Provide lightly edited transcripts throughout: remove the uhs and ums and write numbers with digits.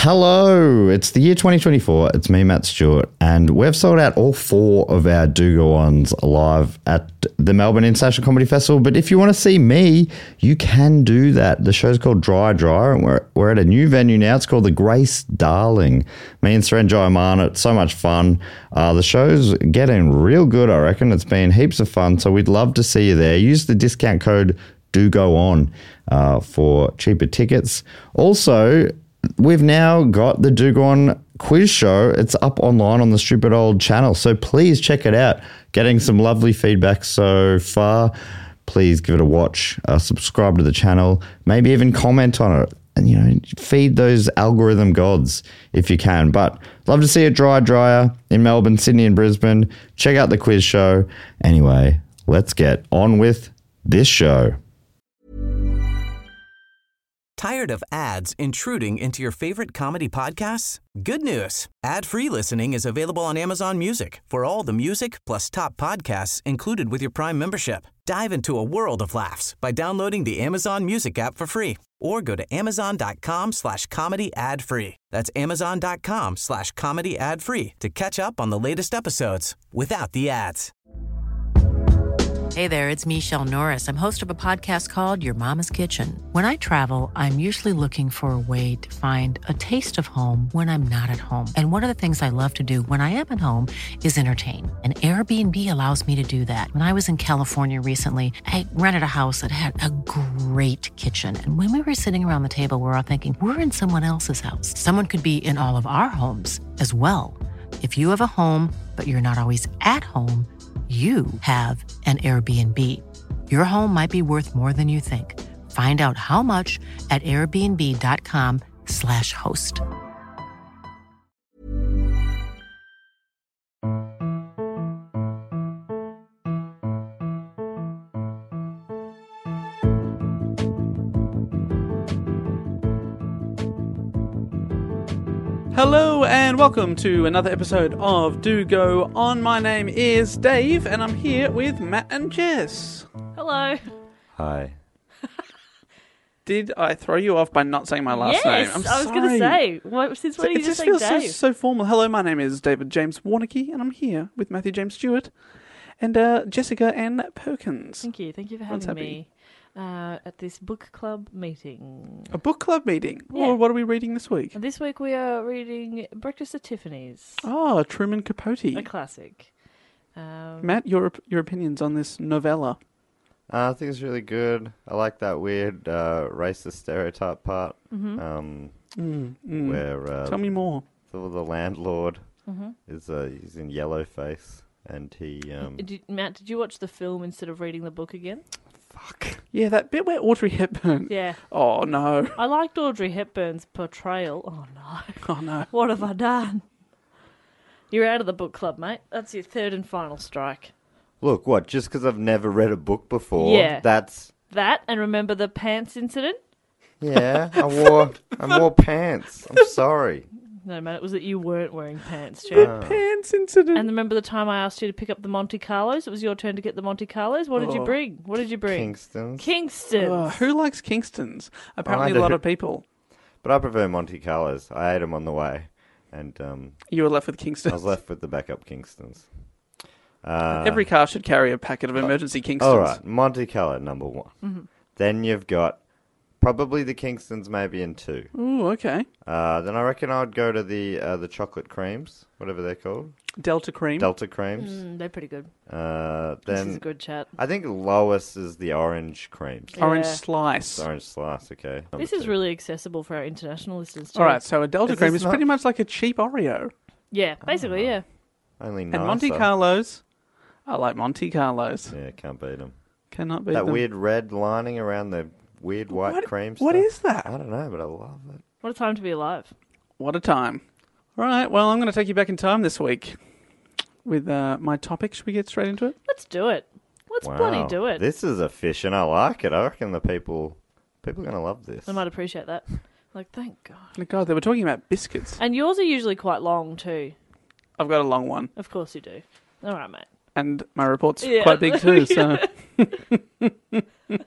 Hello, it's the year 2024. It's me, Matt Stewart, and we've sold out all 4 of our Do Go Ons live at the Melbourne International Comedy Festival. But if you want to see me, you can do that. The show's called Dry, and we're at a new venue now. It's called the Grace Darling. Me and Saranjay Aman, it's so much fun. The show's getting real good, I reckon. It's been heaps of fun, so we'd love to see you there. Use the discount code Do Go On for cheaper tickets. Also, we've now got the Do Go On quiz show. It's up online on the Stupid Old channel, so please check it out. Getting some lovely feedback so far. Please give it a watch. Subscribe to the channel. Maybe even comment on it. And, feed those algorithm gods if you can. But love to see a dryer in Melbourne, Sydney and Brisbane. Check out the quiz show. Anyway, let's get on with this show. Tired of ads intruding into your favorite comedy podcasts? Good news. Ad-free listening is available on Amazon Music for all the music plus top podcasts included with your Prime membership. Dive into a world of laughs by downloading the Amazon Music app for free or go to amazon.com/comedy ad-free. That's amazon.com/comedy ad-free to catch up on the latest episodes without the ads. Hey there, it's Michelle Norris. I'm host of a podcast called Your Mama's Kitchen. When I travel, I'm usually looking for a way to find a taste of home when I'm not at home. And one of the things I love to do when I am at home is entertain. And Airbnb allows me to do that. When I was in California recently, I rented a house that had a great kitchen. And when we were sitting around the table, we're all thinking, we're in someone else's house. Someone could be in all of our homes as well. If you have a home, but you're not always at home, you have an Airbnb. Your home might be worth more than you think. Find out how much at airbnb.com/host. Hello and welcome to another episode of Do Go On. My name is Dave and I'm here with Matt and Jess. Hello. Hi. Did I throw you off by not saying my last name? Yes, I was going to say. Since when did you just say Dave? It feels so formal. Hello, my name is David James Warnicky and I'm here with Matthew James Stewart and Jessica Ann Perkins. Thank you. Thank you for having me at this book club meeting. A book club meeting? Yeah. What are we reading this week? This week we are reading Breakfast at Tiffany's. Oh, Truman Capote. A classic. Matt, your opinions on this novella? I think it's really good. I like that weird racist stereotype part where Tell me more. the landlord is he's in yellow face and he Matt, did you watch the film instead of reading the book again? Fuck. Yeah, that bit where Audrey Hepburn. Yeah. Oh, no. I liked Audrey Hepburn's portrayal. Oh, no. Oh, no. What have I done? You're out of the book club, mate. That's your third and final strike. Look, what? Just because I've never read a book before? Yeah. That's... That, and remember the pants incident? Yeah, I wore pants. I'm sorry. No, man, it was that you weren't wearing pants, Jen. Pants incident. And remember the time I asked you to pick up the Monte Carlos? It was your turn to get the Monte Carlos. What did you bring? Kingston's. Kingston's. Who likes Kingston's? Apparently I a lot do. of people. But I prefer Monte Carlos. I ate them on the way. And You were left with I Kingston's. was left with the backup Kingston's. Every car should carry a packet of emergency Kingston's. All right, Monte Carlo, number 1. Mm-hmm. Then you've got probably the Kingston's maybe in 2. Ooh, okay. Then I reckon I would go to the chocolate creams, whatever they're called. Delta cream. Delta creams. They're pretty good. Then This is a good chat. I think lowest is the orange creams. Orange Yeah. slice. Orange slice, okay. Number This is 2. really accessible for our international listeners too. All right, so a Delta Is cream this is not- pretty much like a cheap Oreo. Yeah, basically, yeah. Only And nicer. Monte Carlos. I like Monte Carlos. Yeah, can't beat them. Cannot beat That them. weird red lining around the weird white cream What stuff. is that? I don't know, but I love it. What a time to be alive. What a time. All right, well, I'm going to take you back in time this week with my topic. Should we get straight into it? Let's do it. Let's bloody do it. This is efficient. I like it. I reckon the people are going to love this. I might appreciate that. Like, thank God. Oh, God, they were talking about biscuits. And yours are usually quite long too. I've got a long one. Of course you do. All right, mate. And my report's Yeah. quite big too, so...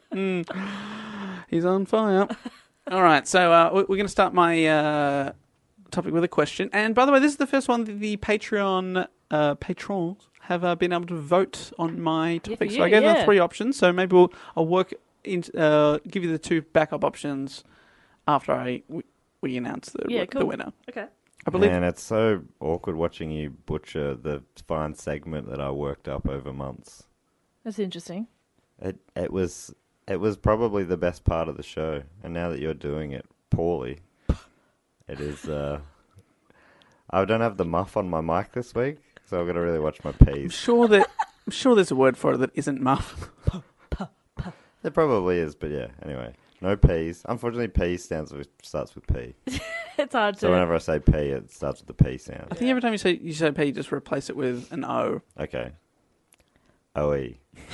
He's on fire. All right, so we're going to start my topic with a question. And by the way, this is the first one that the Patreon patrons have been able to vote on my topic. So I gave them 3 options. So maybe I'll work in, give you the 2 backup options after we announce the winner. Okay. I believe. Man, it's so awkward watching you butcher the fine segment that I worked up over months. That's interesting. It was probably the best part of the show, and now that you're doing it poorly, it is. I don't have the muff on my mic this week, so I've got to really watch my I'm P's. sure there's a word for it that isn't muff. There probably is, but yeah. Anyway, no P's. Unfortunately, P starts with P. It's hard to. So whenever I say P, it starts with the P sound. I think every time you say P, just replace it with an O. Okay. OE.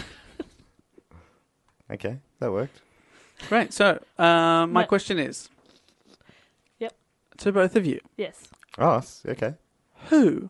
Okay, that worked. Great. So my question is, Yep. to both of you, Yes. Oh, okay. who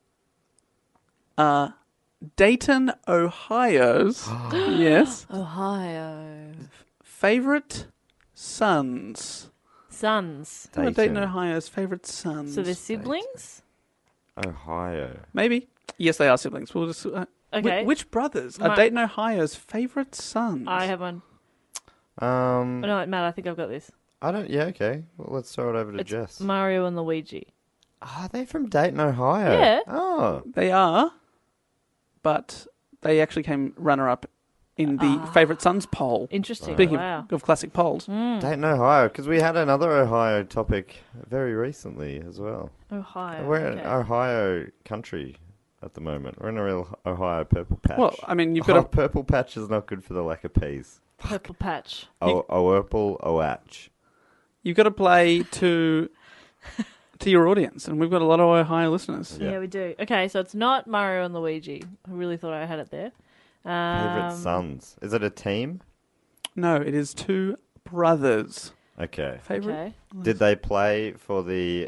are Dayton, Ohio's yes Ohio. favorite sons? Sons. Who are Dayton, Ohio's favorite sons? So they're siblings? Ohio. Maybe. Yes, they are siblings. We'll just. Okay. Which brothers are Dayton, Ohio's favorite sons? I have one. Oh, no, Matt, I think I've got this. I don't. Yeah, okay. Well, let's throw it over to It's Jess. Mario and Luigi. Are they from Dayton, Ohio? Yeah. Oh. They are, but they actually came runner-up in the favorite sons poll. Interesting. Speaking Wow. of classic polls. Dayton, Ohio, because we had another Ohio topic very recently as well. Ohio. We're okay. in Ohio country at the moment. We're in a real Ohio purple patch. Well, I mean, you've got purple patch is not good for the lack of peas. Purple patch. Purple Oatch. You've got to play to your audience, and we've got a lot of Ohio listeners. Yeah. Yeah, we do. Okay, so it's not Mario and Luigi. I really thought I had it there. Favorite sons. Is it a team? No, it is 2 brothers. Okay. Favorite? Okay. Did they play for the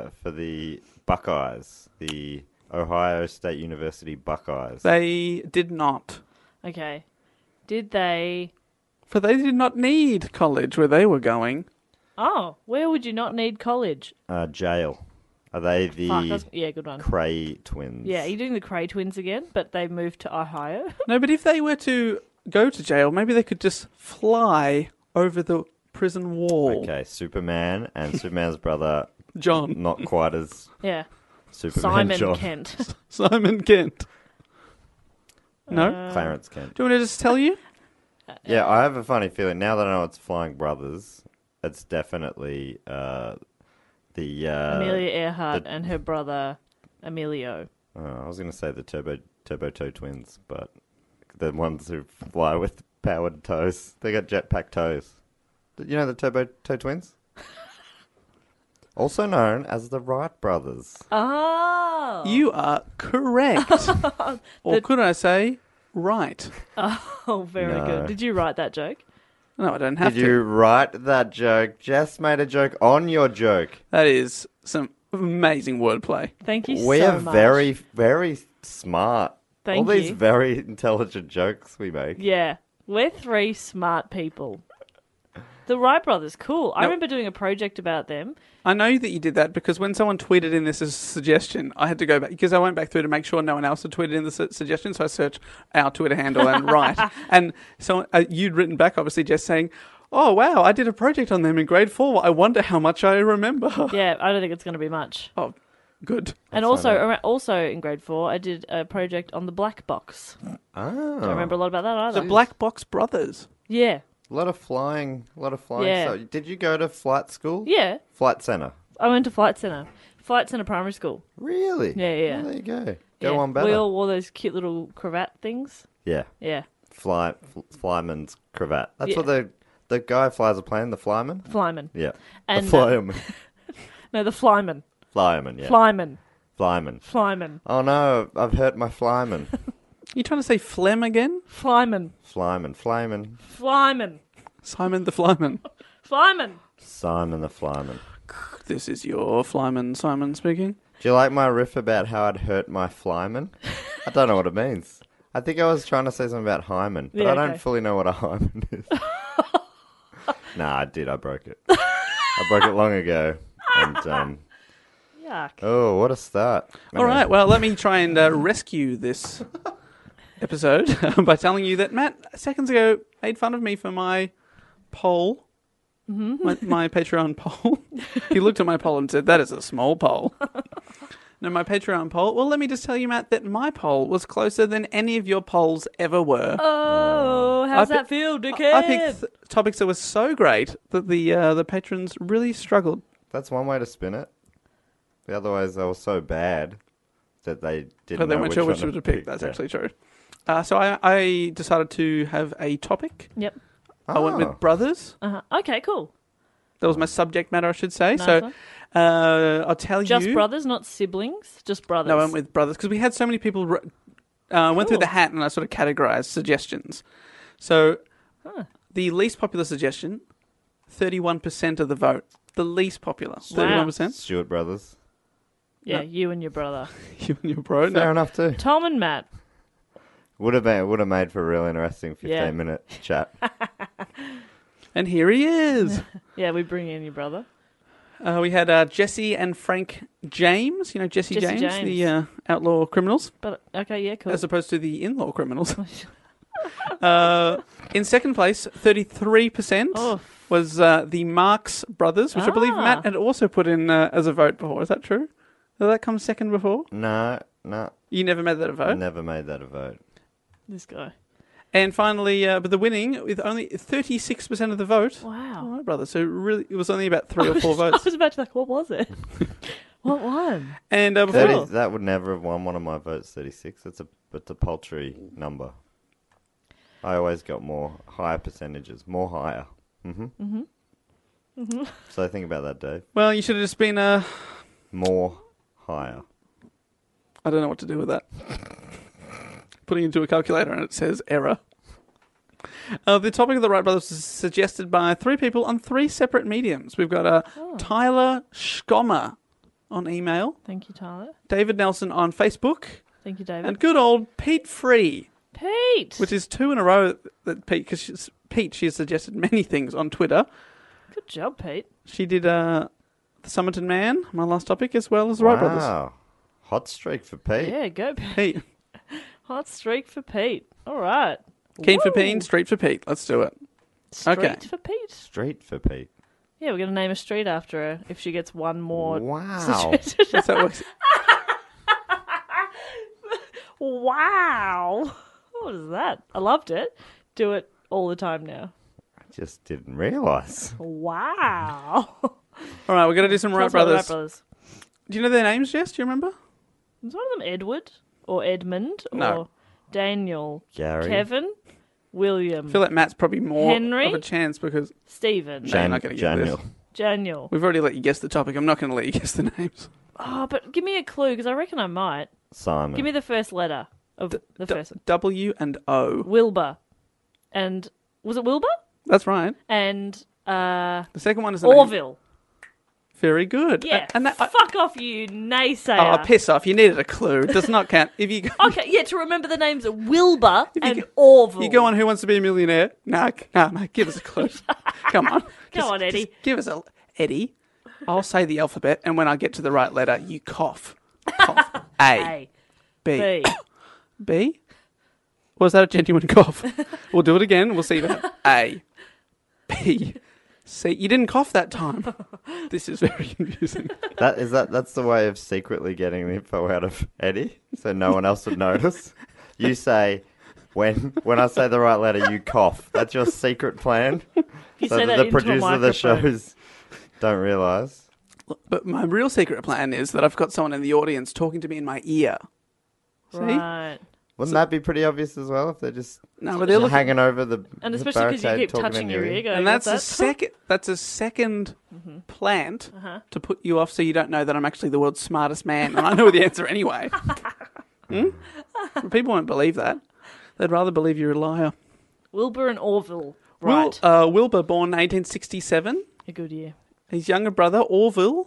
Buckeyes, the Ohio State University Buckeyes? They did not. Okay. Did they... For they did not need college where they were going. Oh, where would you not need college? Jail. Are they the Fuck, yeah, good one. Cray twins? Yeah, you're doing the Cray twins again, but they moved to Ohio. No, but if they were to go to jail, maybe they could just fly over the prison wall. Okay, Superman and Superman's brother, John. not quite as Yeah. Superman Simon John. Kent. Simon Kent. No? Clarence Kent. Do you want me to just tell you? Yeah, I have a funny feeling now that I know it's Flying Brothers. It's definitely the Amelia Earhart and her brother Emilio. I was going to say the Turbo Toe twins, but the ones who fly with powered toes. They got jetpack toes. You know the Turbo Toe twins? Also known as the Wright brothers. Oh! You are correct. Or could I say, right. Oh, very No. good. Did you write that joke? No, I don't have Did to. you write that joke? Jess made a joke on your joke. That is some amazing wordplay. Thank you We so are much. very, very smart. Thank All these you. very intelligent jokes we make. Yeah. We're 3 smart people. The Wright brothers, cool. I Nope. remember doing a project about them. I know that you did that because when someone tweeted in this as a suggestion, I had to go back because I went back through to make sure no one else had tweeted in the suggestion. So I searched our Twitter handle and right. And so you'd written back, obviously, just saying, oh, wow, I did a project on them in grade 4. I wonder how much I remember. Yeah, I don't think it's going to be much. Oh, good. And also in grade 4, I did a project on the Black Box. Oh. Don't remember a lot about that either. The Black Box Brothers. Yeah. A lot of flying. Yeah. So, did you go to flight school? Yeah. Flight centre. I went to Flight Centre Primary School. Really? Yeah. Oh, there you go. Yeah. Go on better. We all wore those cute little cravat things. Yeah. Yeah. Flyman's cravat. That's Yeah. what the guy who flies a plane, the flyman? Flyman. Yeah. And, the flyman. No, the Flyman. Flyman, yeah. Flyman. Flyman. Flyman. Oh no, I've hurt my flyman. You trying to say phlegm again? Flyman. Flyman. Flyman. Flyman. Simon the Flyman. Flyman. Simon the flyman. This is your Flyman, Simon speaking. Do you like my riff about how I'd hurt my flyman? I don't know what it means. I think I was trying to say something about hymen, but Yeah, I don't okay. fully know what a hymen is. Nah, I did. I broke it. I broke it long ago. And Yuck. Oh, what a start. All right, well, let me try and rescue this episode by telling you that Matt, seconds ago, made fun of me for my poll, my Patreon poll. He looked at my poll and said, that is a small poll. No, my Patreon poll. Well, let me just tell you, Matt, that my poll was closer than any of your polls ever were. Oh, how's I that feel, dickhead? I picked topics that were so great that the patrons really struggled. That's one way to spin it. Otherwise, they were so bad that they didn't But they know weren't which sure one which to pick. pick. That's Yeah. actually true. So I decided to have a topic. Yep. I went Oh. with brothers. Okay, cool. That was my subject matter, I should say. Nice So one. I'll tell Just you. brothers, not siblings. Just brothers. No, I went with brothers because we had so many people went through Cool. the hat and I sort of categorized suggestions. So the least popular suggestion, 31% of the vote. The least popular, 31%. Stewart Brothers. Yeah, you and your brother. You and your bro. Fair No. enough too. Tom and Matt. Would have made for a real interesting 15-minute chat. And here he is. Yeah, we bring in your brother. We had Jesse and Frank James. You know Jesse Jesse James, the outlaw criminals, But okay, yeah, cool. as opposed to the in-law criminals. In second place, 33% Oh. was the Marx Brothers, which I believe Ah. Matt had also put in as a vote before. Is that true? Did that come second before? No, You never made that a vote? never made that a vote. This guy. And finally, but the winning with only 36% of the vote. Wow. All right, brother. So really, it was only about 3 or 4 I votes. was about to be like, what was it? What won? And before, 30, that would never have won one of my votes. 36. It's a paltry number. I always got higher percentages, more higher. So think about that, Dave. well, you should have just been More higher. I don't know what to do with that. Putting it into a calculator and it says error. The topic of the Wright Brothers is suggested by 3 people on 3 separate mediums. We've got Tyler Schkommer on email, Thank you, Tyler. David Nelson on Facebook, Thank you, David. and good old Pete Free, Pete! which is 2 in a row that Pete, because she has suggested many things on Twitter. Good job, Pete. She did the Somerton Man, my last topic, as well as the Wright Brothers. Wow. Hot streak for Pete. Yeah, go Pete. Pete. Hot streak for Pete. All right. Keen for Woo. Peen, street for Pete. Let's do it. Street Okay. for Pete. Street for Pete. Yeah, we're going to name a street after her if she gets one more. Wow. That's how it works. Wow. What is that? I loved it. Do it all the time now. Just didn't realise. Wow. All right, we're going to do some Tell Wright us about the Brothers. Wright Brothers. Do you know their names, Jess? Do you remember? Was one of them Edward or Edmund No. or Daniel? Gary. Kevin? William? I feel like Matt's probably more Henry? of a chance because Stephen? you're not gonna get this. Daniel. Daniel? we've already let you guess the topic. I'm not going to let you guess the names. Oh, but give me a clue because I reckon I might. Simon. Give me the first letter of the first one. W and O. Wilbur. And was it Wilbur? That's right. And The second one is the name. Orville. Very good. Yeah. And that, Fuck off, you naysayer. oh, piss off. You needed a clue. It does not count. If you go, Okay, yeah, to remember the names of Wilbur you and go- Orville. you go on Who Wants to Be a Millionaire? No, give us a clue. Come on. Go on, Eddie. Just give us a... Eddie, I'll say the alphabet, and when I get to the right letter, you cough. Cough. A. A, B. B. B? Was that a genuine cough? We'll do it again. We'll see that. A. B. C. You didn't cough that time. This is very confusing. That's the way of secretly getting the info out of Eddie, so no one else would notice. You say, when I say the right letter, you cough. That's your secret plan. You So say that that the into a producers of the microphone. shows don't realise. But my real secret plan is that I've got someone in the audience talking to me in my ear. See? Right. Wouldn't that be pretty obvious as well if they're just No, but they're looking... hanging over the And the especially because you barricade keep talking touching in your ear. Going, And that's "What's a that?" second. That's a second plant Uh-huh. to put you off, so you don't know that I'm actually the world's smartest man, and I know the answer anyway. But people won't believe that. They'd rather believe you're a liar. Wilbur and Orville. Right. Wilbur, born 1867. A good year. His younger brother, Orville.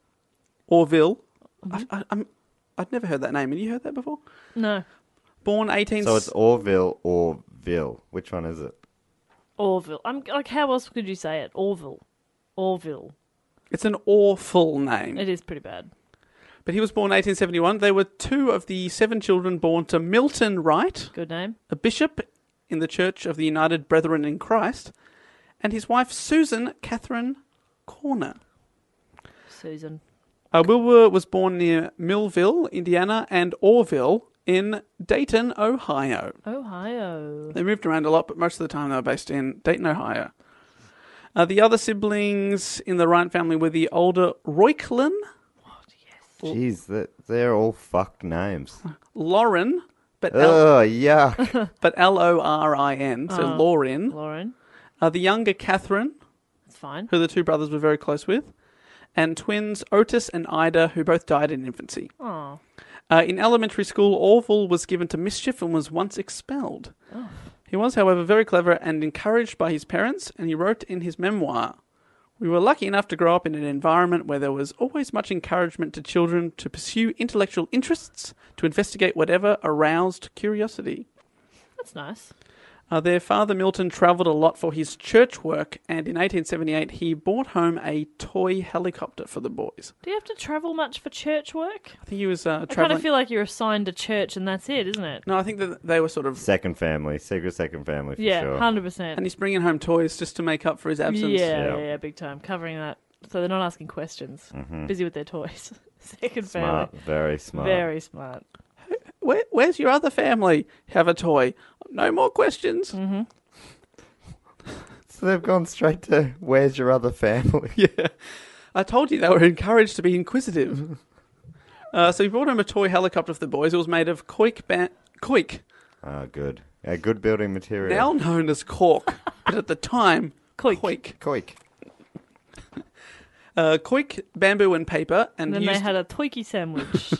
I'd never heard that name. Have you heard that before? No. Born 18... So it's Orville or Ville. Which one is it? Orville. I'm like, how else could you say it? Orville. Orville. It's an awful name. It is pretty bad. But he was born in 1871. They were 2 of the 7 children born to Milton Wright, Good name. a bishop in the Church of the United Brethren in Christ, and his wife Susan Catherine Corner. Susan. Wilbur was born near Millville, Indiana, and Orville in Dayton, Ohio. Ohio. They moved around a lot, but most of the time they were based in Dayton, Ohio. The other siblings in the Wright family were the older Royklin, Jeez, they're all fucked names. Lauren, but Yuck. but Lorin, so Lauren. Lauren. The younger Catherine, That's fine. who the 2 brothers were very close with, and twins Otis and Ida, who both died in infancy. Oh. In elementary school, Orville was given to mischief and was once expelled. He was, however, very clever and encouraged by his parents, and he wrote in his memoir, "We were lucky enough to grow up in an environment where there was always much encouragement to children to pursue intellectual interests, to investigate whatever aroused curiosity." That's nice. Their father, Milton, travelled a lot for his church work, and in 1878 he brought home a toy helicopter for the boys. Do you have to travel much for church work? I think he was I kind travelling... of feel like you're assigned to church and that's it, isn't it? No, I think that they were sort of... Second family. Secret second family for Yeah, sure. 100%. And he's bringing home toys just to make up for his absence. Yeah, big time. Covering that. So they're not asking questions. Busy with their toys. Second family. Smart. Very smart. Very smart. Where's your other family? Have a toy. No more questions. So they've gone straight to, where's your other family? Yeah. I told you they were encouraged to be inquisitive. So he brought home a toy helicopter for the boys. It was made of koik, Oh, good. Good building material. now known as cork, but at the time, Koik. Koik. Koik, bamboo and paper. And And then they used... had a Twiki sandwich.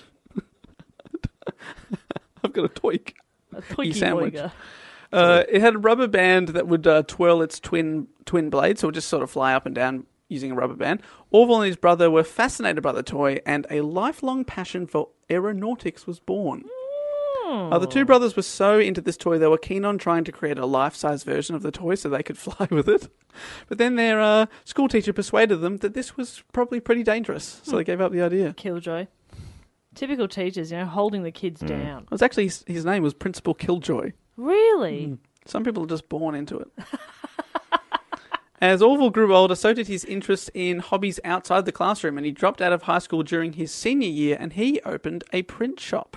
I've got a toik. A Twiki sandwich. boiger. It had a rubber band that would twirl its twin blades, so it would just sort of fly up and down using a rubber band. Orville and his brother were fascinated by the toy, and a lifelong passion for aeronautics was born. The 2 brothers were so into this toy, they were keen on trying to create a life-size version of the toy so they could fly with it. But then their school teacher persuaded them that this was probably pretty dangerous, so they gave up the idea. Killjoy. Typical teachers, holding the kids down. It was actually, his name was Principal Killjoy. Really? Some people are just born into it. As Orville grew older, so did his interest in hobbies outside the classroom, and he dropped out of high school during his senior year, and he opened a print shop.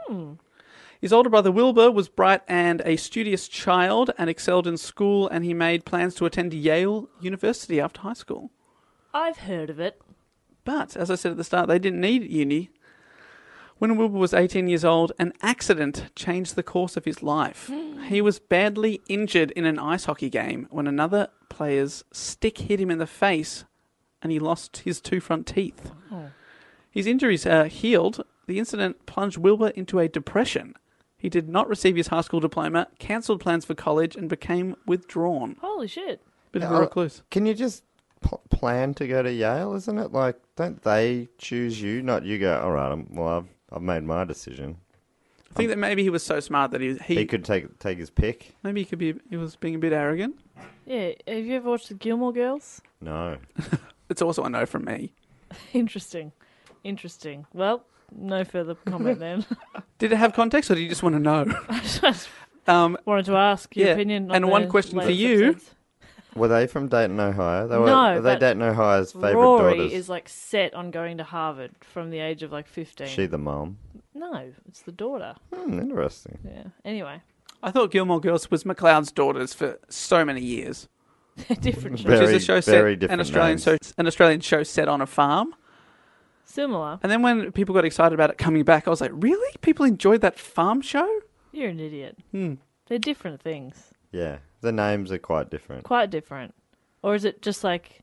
His older brother Wilbur was bright and a studious child and excelled in school, and he made plans to attend Yale University after high school. I've heard of it. But, as I said at the start, they didn't need uni. When Wilbur was 18 years old, an accident changed the course of his life. He was badly injured in an ice hockey game when another player's stick hit him in the face and he lost his 2 front teeth. His injuries healed. The incident plunged Wilbur into a depression. He did not receive his high school diploma, cancelled plans for college, and became withdrawn. Holy shit. Bit of a recluse. Can you just plan to go to Yale, isn't it? Like, don't they choose you? Not you go, all right, I've made my decision. I think that maybe he was so smart that He could take his pick. maybe he was being a bit arrogant. Yeah, have you ever watched the Gilmore Girls? No. It's also a no from me. Interesting. Well, no further comment then. Did it have context, or did you just want to know? I just Um, wanted to ask your Yeah, opinion on and the one question for latest you. episodes. Were they from Dayton, Ohio? No, were they but Dayton, Ohio's favourite Rory daughters? is set on going to Harvard from the age of 15. She the mum. No, it's the daughter. Interesting. Yeah. Anyway, I thought Gilmore Girls was McLeod's Daughters for so many years. different show. Very, Which is a show very set different an Australian show set on a farm. Similar. And then when people got excited about it coming back, I was like, really? People enjoyed that farm show? You're an idiot. They're different things. Yeah, the names are quite different. Quite different. Or is it just like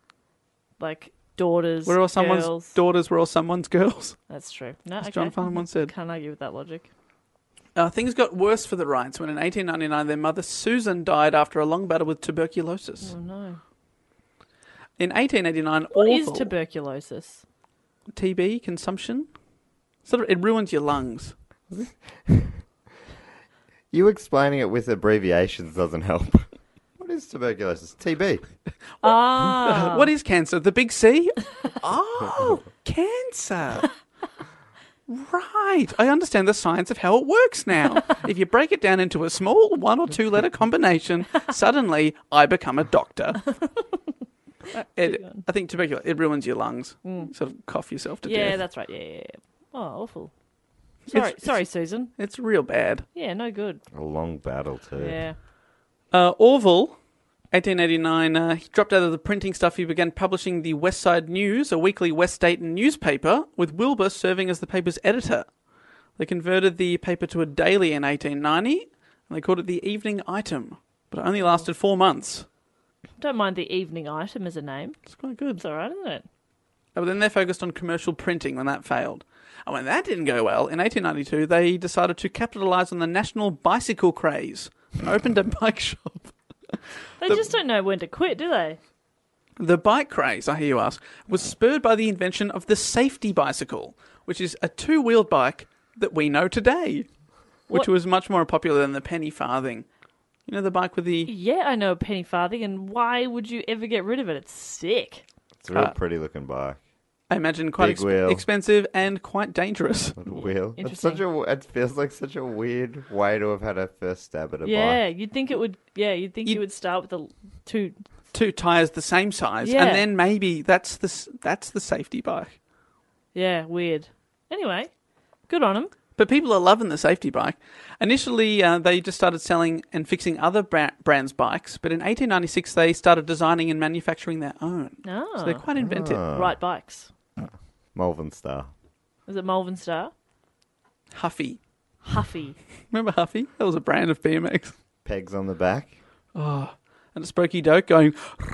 daughters, We're all someone's girls? daughters, we're all someone's girls. That's true. No, As okay. John Farnham once said. Can't argue with that logic. Things got worse for the Wrights when in 1899 their mother Susan died after a long battle with tuberculosis. Oh no. In 1889, What is awful tuberculosis? TB consumption. It ruins your lungs. You explaining it with abbreviations doesn't help. What is tuberculosis? TB. Ah. What is cancer? The big C? Oh, cancer. Right. I understand the science of how it works now. If you break it down into a small 1 or 2 letter combination, suddenly I become a doctor. I think tuberculosis, it ruins your lungs. Sort of cough yourself to death. Yeah, that's right. Yeah. Oh, awful. Sorry, Susan. It's real bad. Yeah, no good. A long battle too. Yeah. Orville, 1889, he dropped out of the printing stuff. He began publishing the West Side News, a weekly West Dayton newspaper, with Wilbur serving as the paper's editor. They converted the paper to a daily in 1890, and they called it the Evening Item, but it only lasted 4 months. Don't mind the Evening Item as a name. It's quite good. It's all right, isn't it? But then they focused on commercial printing when that failed. And when that didn't go well, in 1892, they decided to capitalise on the national bicycle craze and opened a bike shop. They just don't know when to quit, do they? The bike craze, I hear you ask, was spurred by the invention of the safety bicycle, which is a 2-wheeled bike that we know today, which was much more popular than the penny farthing. You know the bike with the... Yeah, I know a penny farthing, and why would you ever get rid of it? It's sick. It's a real pretty looking bike. I imagine quite expensive and quite dangerous. Little wheel. It's Interesting. it feels like such a weird way to have had a first stab at a Yeah, bike. you'd think it would. Yeah, you would start with the two. 2 tyres the same size, Yeah. and then maybe that's the safety bike. Yeah, weird. Anyway, good on them. But people are loving the safety bike. Initially, they just started selling and fixing other brands' bikes, but in 1896 they started designing and manufacturing their own. Oh, So they're quite inventive. right bikes. Malvern Star. Is it Malvern Star? Huffy. Huffy. Remember Huffy? That was a brand of BMX. Pegs on the back. Oh, and a Spokey Doke going...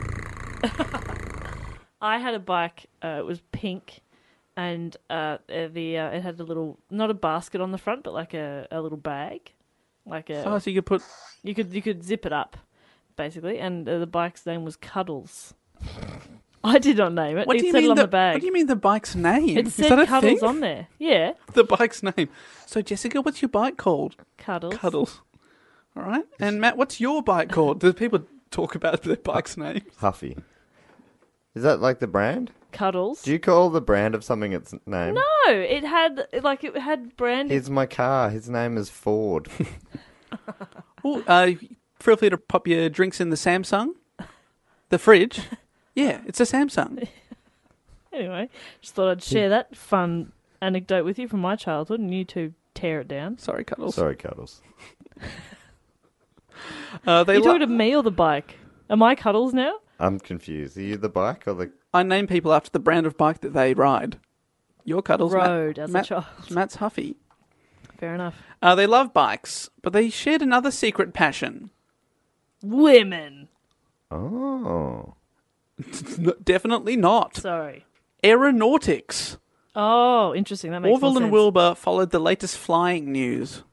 I had a bike. It was pink, and it had a little, not a basket on the front, but like a little bag, like a. Oh, so you could put... You could zip it up, basically, and the bike's name was Cuddles. I did not name it. What do It you said mean it on the bag. What do you mean the bike's name? It Is said that a Cuddles thing? on there. Yeah, The bike's name. So, Jessica, what's your bike called? Cuddles. Cuddles. All right. And, Matt, what's your bike called? Do people talk about their bike's name? Huffy. Is that like the brand? Cuddles. Do you call the brand of something its name? No, it had branding. Here's my car. His name is Ford. Oh, feel free to pop your drinks in the Samsung. The fridge. Yeah, it's a Samsung. Anyway, just thought I'd share that fun anecdote with you from my childhood, and you two tear it down. Sorry, Cuddles. Sorry, Cuddles. They You talking to me or the bike? Am I Cuddles now? I'm confused. Are you the bike or the... I name people after the brand of bike that they ride. Your Cuddles. Rode as a child. Matt's Huffy. Fair enough. They love bikes, but they shared another secret passion. Women. Oh. Definitely not. Sorry. Aeronautics. Oh, interesting. That makes Orville more and sense. Wilbur followed the latest flying news.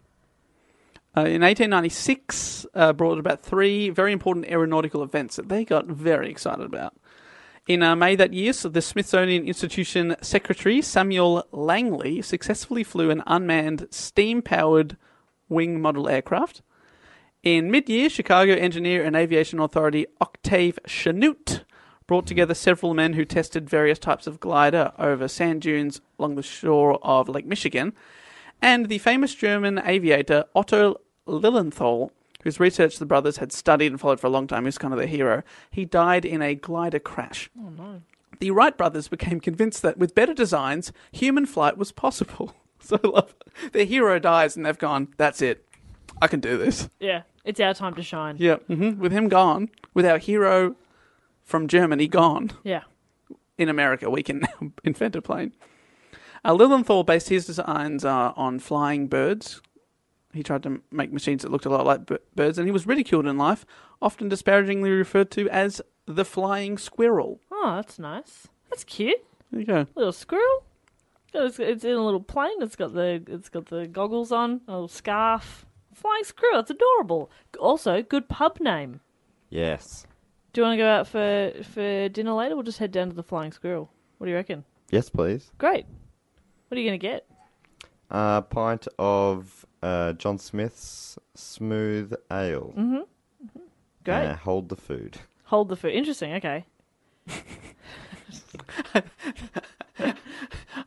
In 1896, brought about 3 very important aeronautical events that they got very excited about. In May that year, so the Smithsonian Institution Secretary Samuel Langley successfully flew an unmanned steam-powered wing model aircraft. In mid-year, Chicago engineer and aviation authority Octave Chanute brought together several men who tested various types of glider over sand dunes along the shore of Lake Michigan. And the famous German aviator Otto Lilienthal, whose research the brothers had studied and followed for a long time, who's kind of their hero, he died in a glider crash. Oh, no. The Wright brothers became convinced that with better designs, human flight was possible. So I love it. Their hero dies and they've gone, that's it. I can do this. Yeah, it's our time to shine. Yeah, with him gone, with our hero from Germany gone, Yeah. in America, we can now invent a plane. Lilienthal based his designs on flying birds. He tried to make machines that looked a lot like birds, and he was ridiculed in life, often disparagingly referred to as the flying squirrel. Oh, that's nice. That's cute. There you go. Little squirrel. It's in a little plane. It's got the goggles on, a little scarf. Flying squirrel. It's adorable. Also, good pub name. Yes. Do you want to go out for dinner later? We'll just head down to the Flying Squirrel. What do you reckon? Yes, please. Great. What are you going to get? A pint of John Smith's Smooth Ale. Mm-hmm. Great. Hold the food. Hold the food. Interesting. Okay.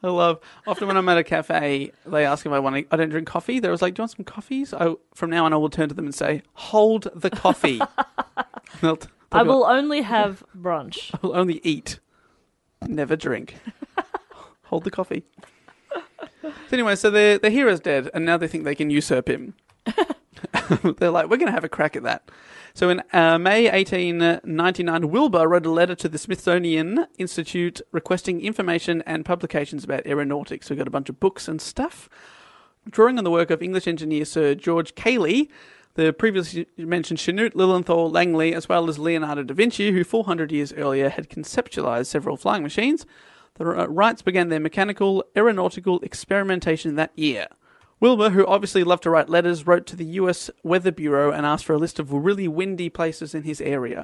I love, often when I'm at a cafe, they ask if I don't drink coffee. They was like, do you want some coffees? From now on, I will turn to them and say, hold the coffee. I will only have brunch. I will only eat, never drink. Hold the coffee. So anyway, so their hero's dead, and now they think they can usurp him. They're like, we're going to have a crack at that. So in May 1899, Wilbur wrote a letter to the Smithsonian Institute requesting information and publications about aeronautics. So we got a bunch of books and stuff. Drawing on the work of English engineer Sir George Cayley, the previously mentioned Chanute, Lilienthal, Langley, as well as Leonardo da Vinci, who 400 years earlier had conceptualized several flying machines, the Wrights began their mechanical aeronautical experimentation that year. Wilbur, who obviously loved to write letters, wrote to the US Weather Bureau and asked for a list of really windy places in his area.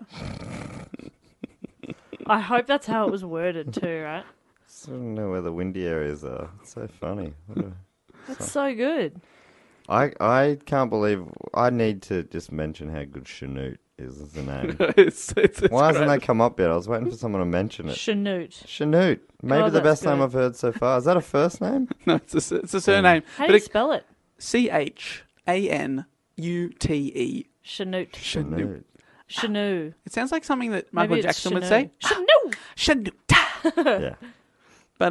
I hope that's how it was worded too, right? I don't know where the windy areas are. It's so funny. That's so good. I can't believe... I need to just mention how good Chanute is as a name. it's Why hasn't great. that come up yet? I was waiting for someone to mention it. Chanute. Chanute. Maybe God, the that's best name good. I've heard so far. Is that a first name? No, it's a surname. How do you spell it? Chanute. Chanute. Chanute. Chanu. It sounds like something that Maybe Michael it's Jackson would Chanu. say. Chanu. Chanute. Yeah. But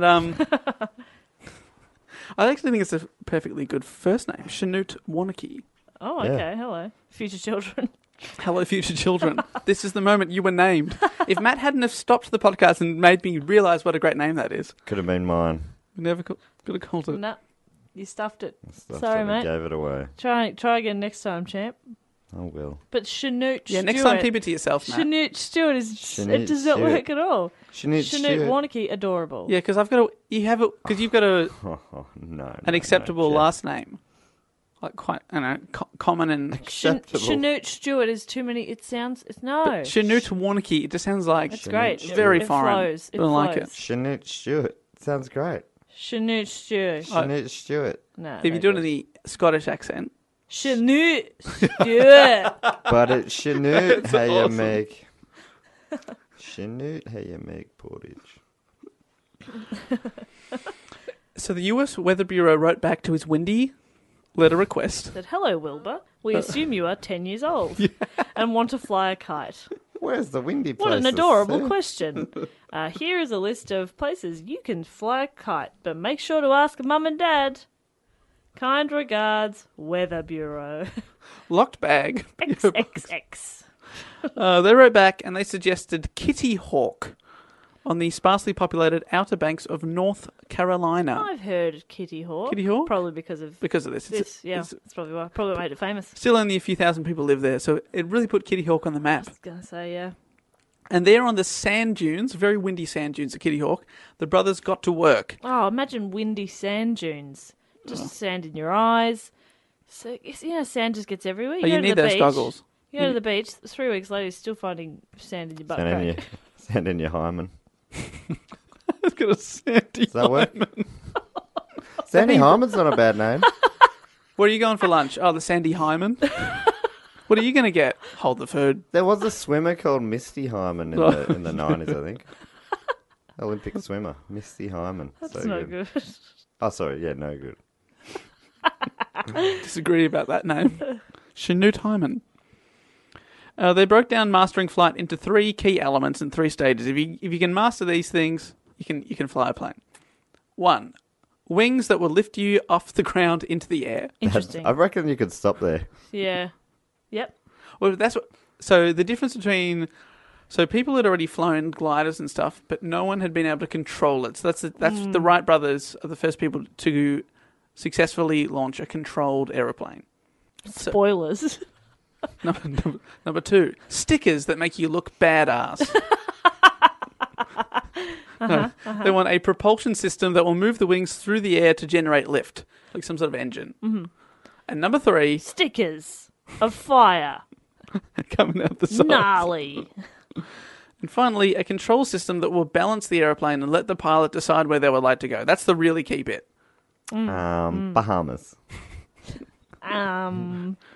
I actually think it's a perfectly good first name. Chanute Warnke. Oh, Yeah. okay. Hello. Future children. Hello, future children. This is the moment you were named. If Matt hadn't have stopped the podcast and made me realise what a great name that is, Could have been mine. we never could have called it. No. You stuffed it. Stuff Sorry, that I mate. gave it away. Try again next time, champ. I will. But Chanute Yeah, Stewart. next time keep it to yourself, Matt. Chanute Stewart is... Chanute it does not Stewart. work at all. Chanute Chanute Stewart. Warnke, adorable. Yeah, because you've got an acceptable Jeff. last name, like quite common and. Acceptable. Chanute Stewart is too many... It sounds... It's no. But Chanute Warnke, it just sounds like It's great. Chanute very it foreign. Flows. It I don't like it. flows. Chanute Stewart. Sounds great. Chanute Stewart. Chanute Stewart. No, If you do it in the Scottish accent, Chanute Stewart. But it's Chanute how you awesome. make... Chanute how you make porridge. so the US Weather Bureau wrote back to his windy letter request. Said, hello, Wilbur. We assume you are 10 years old and want to fly a kite. Where's the windy place? What an adorable question. Here is a list of places you can fly a kite, but make sure to ask Mum and Dad. Kind regards, Weather Bureau. Locked bag. XXX. They wrote back and they suggested Kitty Hawk on the sparsely populated Outer Banks of North Carolina. I've heard Kitty Hawk. Kitty Hawk? Probably because of Because of this. this. Yeah, it's that's probably why. Probably what made it famous. still only a few thousand people live there, so it really put Kitty Hawk on the map. I was going to say, yeah. And there on the sand dunes, very windy sand dunes at Kitty Hawk, the brothers got to work. Oh, imagine windy sand dunes. Just sand in your eyes. So, sand just gets everywhere. Oh, go you to need the those beach. goggles. You go to the beach, 3 weeks later, you're still finding sand in your butt crack. Send in your hymen. It's got a sandy. Does that work? Sandy Hyman's not a bad name. What are you going for lunch? Oh, the Sandy Hyman. What are you going to get? Hold the food. There was a swimmer called Misty Hyman in the 90s, I think. Olympic swimmer, Misty Hyman. That's so no good. Oh, sorry, yeah, no good. Disagree about that name. Chanute Hyman. They broke down mastering flight into 3 key elements in 3 stages. If you can master these things, you can fly a plane. 1, wings that will lift you off the ground into the air. Interesting. I reckon you could stop there. Yeah. Yep. Well, that's what. So the difference between people had already flown gliders and stuff, but no one had been able to control it. So that's the Wright brothers are the first people to successfully launch a controlled aeroplane. Spoilers. Number 2, stickers that make you look badass. They want a propulsion system that will move the wings through the air to generate lift, like some sort of engine. Mm-hmm. And number 3, Stickers of fire. coming out the side. Gnarly. And finally, a control system that will balance the aeroplane and let the pilot decide where they would like to go. That's the really key bit. Bahamas. Then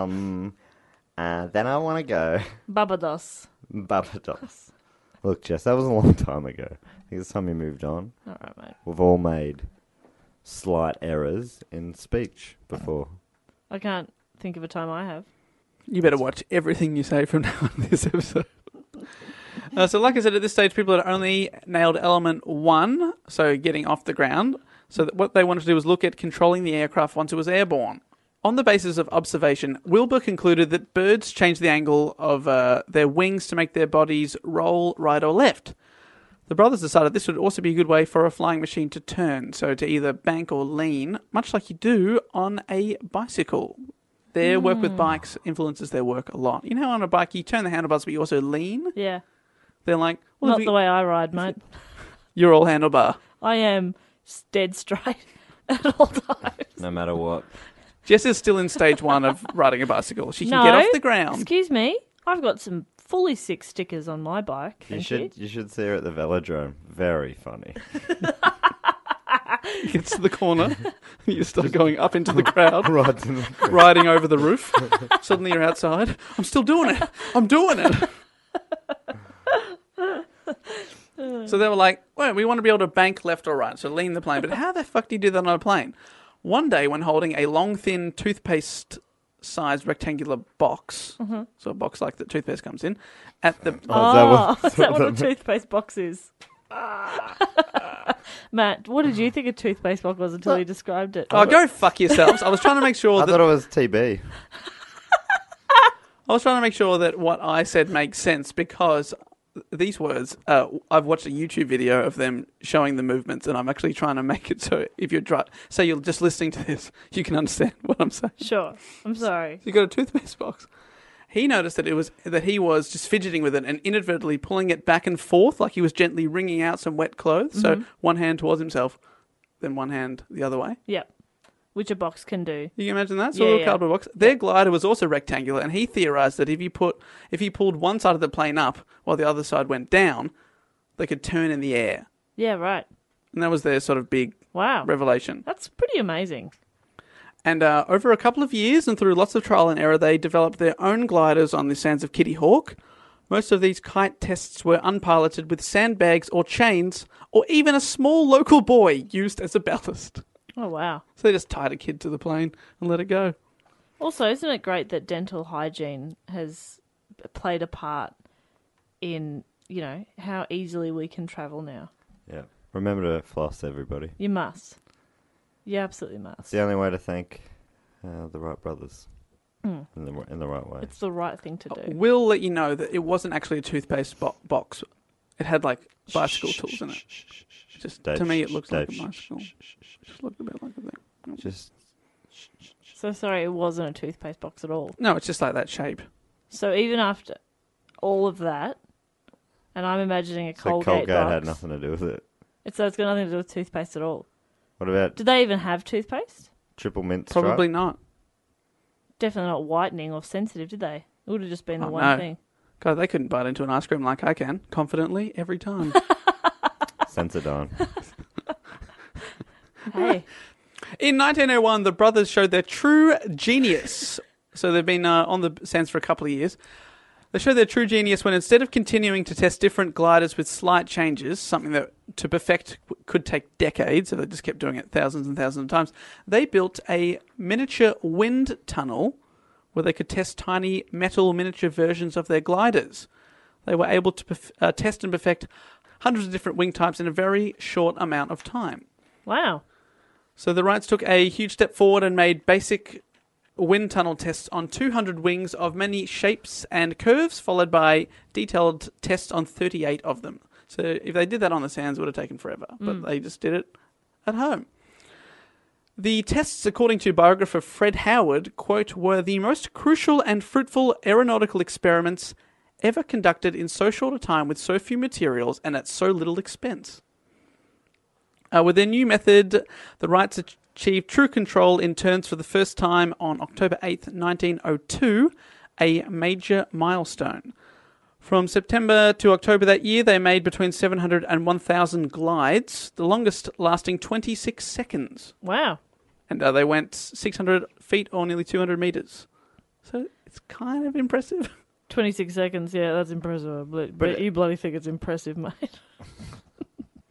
I want to go Barbados. Barbados. Look, Jess, that was a long time ago. think it's time you moved on. All right, mate. We've all made slight errors in speech before. I can't think of a time I have. You better watch everything you say from now on this episode. So like I said, at this stage, people had only nailed element 1, so getting off the ground. So that what they wanted to do was look at controlling the aircraft once it was airborne. On the basis of observation, Wilbur concluded that birds change the angle of their wings to make their bodies roll right or left. The brothers decided this would also be a good way for a flying machine to turn, so to either bank or lean, much like you do on a bicycle. Their work with bikes influences their work a lot. You know, on a bike, you turn the handlebars, but you also lean. Yeah. They're like, well, Not the way I ride, mate. You're all handlebar. I am dead straight at all times. No matter what. Jess is still in stage 1 of riding a bicycle. She can get off the ground. Excuse me. I've got some fully sick stickers on my bike. You should see her at the velodrome. Very funny. He gets to the corner. You start going up into the crowd, Right to the riding over the roof. Suddenly you're outside. I'm still doing it. I'm doing it. So they were like, well, we want to be able to bank left or right, so lean the plane. But how the fuck do you do that on a plane? One day, when holding a long, thin, toothpaste-sized rectangular box, so a box like the toothpaste comes in, at the... Is that what a toothpaste box is? Matt, what did you think a toothpaste box was until you described it? Oh, go fuck yourselves. I was trying to make sure I that... thought it was TB. I was trying to make sure that what I said makes sense because these words, I've watched a YouTube video of them showing the movements, and I'm actually trying to make it so if you're say you're just listening to this, you can understand what I'm saying. Sure. I'm sorry. You got a toothpaste box. He noticed that he was just fidgeting with it and inadvertently pulling it back and forth like he was gently wringing out some wet clothes. So one hand towards himself, then one hand the other way. Yep. Which a box can do. You can imagine that? So a cardboard box. Their glider was also rectangular, and he theorised that if you pulled one side of the plane up while the other side went down, they could turn in the air. Yeah, right. And that was their sort of big revelation. That's pretty amazing. And over a couple of years and through lots of trial and error, they developed their own gliders on the sands of Kitty Hawk. Most of these kite tests were unpiloted with sandbags or chains, or even a small local buoy used as a ballast. Oh, wow. So they just tied a kid to the plane and let it go. Also, isn't it great that dental hygiene has played a part in, how easily we can travel now? Yeah. Remember to floss, everybody. You must. You absolutely must. It's the only way to thank the Wright brothers in the right way. It's the right thing to do. We'll let you know that it wasn't actually a toothpaste box. It had like bicycle tools in it. Just Dave, to me, it looked like a Dave, bicycle. Just looked a bit like a thing. Just So sorry, it wasn't a toothpaste box at all. No, it's just like that shape. So even after all of that, and I'm imagining a Colgate Colgate box. had nothing to do with it. So it's got nothing to do with toothpaste at all. What about Did they even have toothpaste? triple mint stripe? Probably not. Definitely not whitening or sensitive, did they? It would have just been the one no. thing. God, they couldn't bite into an ice cream like I can, confidently, every time. Sensodyne. Hey. In 1901, the brothers showed their true genius. So they've been on the sands for a couple of years. They showed their true genius when instead of continuing to test different gliders with slight changes, something that to perfect could take decades, so they just kept doing it thousands and thousands of times, they built a miniature wind tunnel where they could test tiny metal miniature versions of their gliders. They were able to test and perfect hundreds of different wing types in a very short amount of time. Wow. So the Wrights took a huge step forward and made basic wind tunnel tests on 200 wings of many shapes and curves, followed by detailed tests on 38 of them. So if they did that on the sands, it would have taken forever, but they just did it at home. The tests, according to biographer Fred Howard, quote, were the most crucial and fruitful aeronautical experiments ever conducted in so short a time with so few materials and at so little expense. With their new method, the Wrights achieved true control in turns for the first time on October 8th, 1902, a major milestone. From September to October that year, they made between 700 and 1,000 glides, the longest lasting 26 seconds. Wow. And they went 600 feet or nearly 200 meters. So it's kind of impressive. 26 seconds, yeah, that's impressive. But you bloody think it's impressive, mate.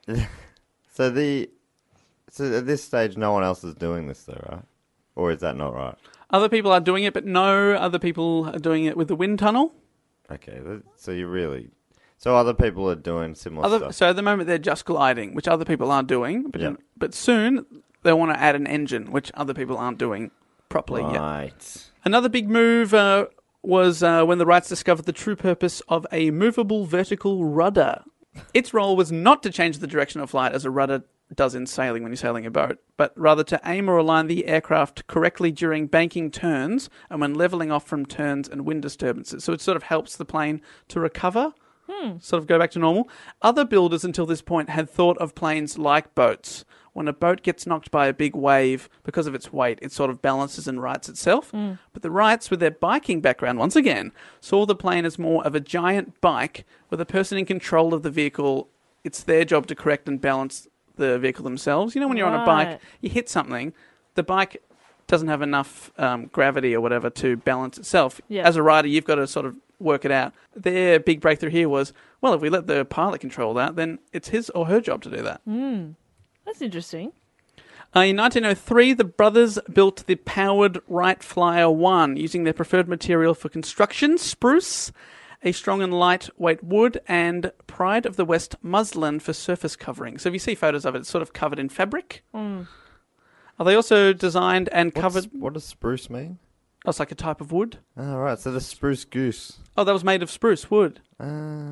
So at this stage, no one else is doing this, though, right? Or is that not right? Other people are doing it, but no other people are doing it with the wind tunnel. Okay, so other people are doing similar stuff. So at the moment they're just gliding, which other people aren't doing. But soon they want to add an engine, which other people aren't doing properly yet. Right. Another big move was when the Wrights discovered the true purpose of a movable vertical rudder. Its role was not to change the direction of flight as a rudder does in sailing when you're sailing a boat, but rather to aim or align the aircraft correctly during banking turns and when levelling off from turns and wind disturbances. So it sort of helps the plane to recover, sort of go back to normal. Other builders until this point had thought of planes like boats. When a boat gets knocked by a big wave, because of its weight, it sort of balances and rights itself. But the Wrights, with their biking background, once again, saw the plane as more of a giant bike with a person in control of the vehicle. It's their job to correct and balance the vehicle themselves. You know, when you're on a bike, you hit something, the bike doesn't have enough gravity or whatever to balance itself. Yep. As a rider, you've got to sort of work it out. Their big breakthrough here was, well, if we let the pilot control that, then it's his or her job to do that. That's interesting. In 1903, the brothers built the powered Wright Flyer 1 using their preferred material for construction, spruce, a strong and lightweight wood, and Pride of the West muslin for surface covering. So if you see photos of it, it's sort of covered in fabric. They also designed and covered... What does spruce mean? Oh, it's like a type of wood. Oh, right. So the spruce goose. Oh, that was made of spruce wood. Ah.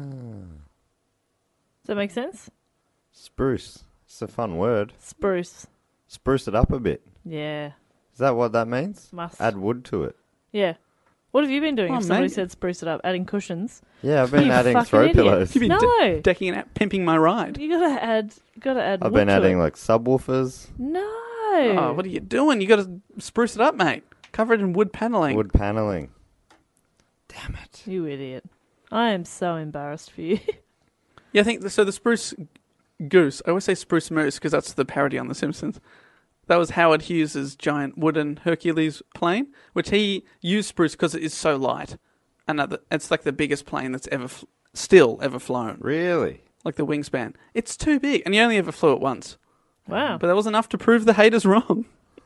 Does that make sense? Spruce. It's a fun word. Spruce. Spruce it up a bit. Yeah. Is that what that means? Must. Add wood to it. Yeah. What have you been doing? Oh, If somebody mate. said spruce it up, adding cushions. Yeah, I've been You adding fucking throw idiot. pillows. You've been No. decking and pimping my ride. You gotta add. I've wood been to adding it. like subwoofers, No. Oh, what are you doing? You got to spruce it up, mate. Cover it in wood paneling. wood paneling. Damn it. You idiot! I am so embarrassed for you. Yeah, I think so. The spruce goose. I always say spruce moose because that's the parody on The Simpsons. That was Howard Hughes' giant wooden Hercules plane, which he used spruce because it is so light, and it's like the biggest plane that's ever flown. Really? Like the wingspan, it's too big, and you only ever flew it once. Wow. But that was enough to prove the haters wrong.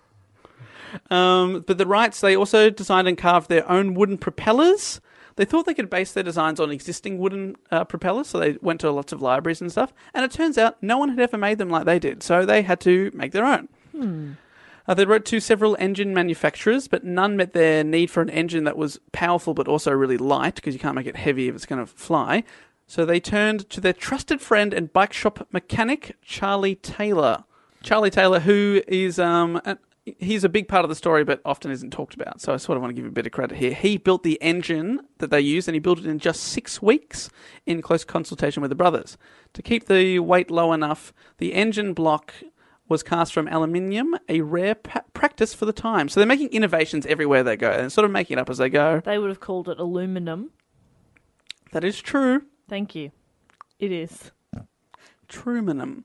But the Wrights, they also designed and carved their own wooden propellers. They thought they could base their designs on existing wooden propellers, so they went to lots of libraries and stuff. And it turns out no one had ever made them like they did, so they had to make their own. They wrote to several engine manufacturers, but none met their need for an engine that was powerful but also really light, because you can't make it heavy if it's going to fly. So they turned to their trusted friend and bike shop mechanic, Charlie Taylor. Charlie Taylor, who is... he's a big part of the story, but often isn't talked about. So I sort of want to give him a bit of credit here. He built the engine that they used, and he built it in just 6 weeks in close consultation with the brothers. To keep the weight low enough, the engine block was cast from aluminium, a rare practice for the time. So they're making innovations everywhere they go, and sort of making it up as they go. They would have called it aluminum. That is true. Thank you. It is. Trumanum.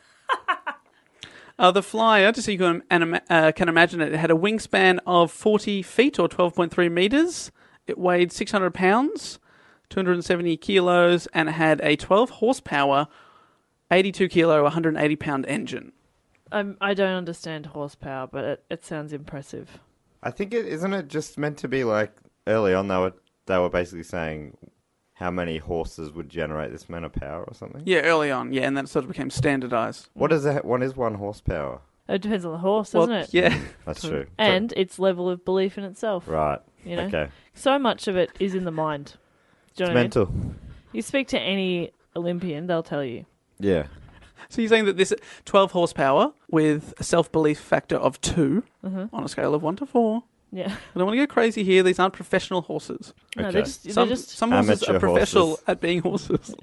The Flyer, just so you can imagine it, had a wingspan of 40 feet or 12.3 metres. It weighed 600 pounds, 270 kilos, and it had a 12 horsepower, 82 kilo, 180 pound engine. I don't understand horsepower, but it sounds impressive. I think isn't it just meant to be like early on they were basically saying how many horses would generate this amount of power or something? Yeah, early on, yeah, and then it sort of became standardised. What is 1 horsepower? It depends on the horse, doesn't it? Yeah. That's true. And its level of belief in itself. Right. You know? Okay. So much of it is in the mind. Do you know It's what I mean? mental. You speak to any Olympian, they'll tell you. Yeah. So you're saying that this 12 horsepower with a self-belief factor of 2 on a scale of 1 to 4. Yeah. I don't want to go crazy here. These aren't professional horses. No, Okay. they're just Some horses Amateur are professional horses. at being horses.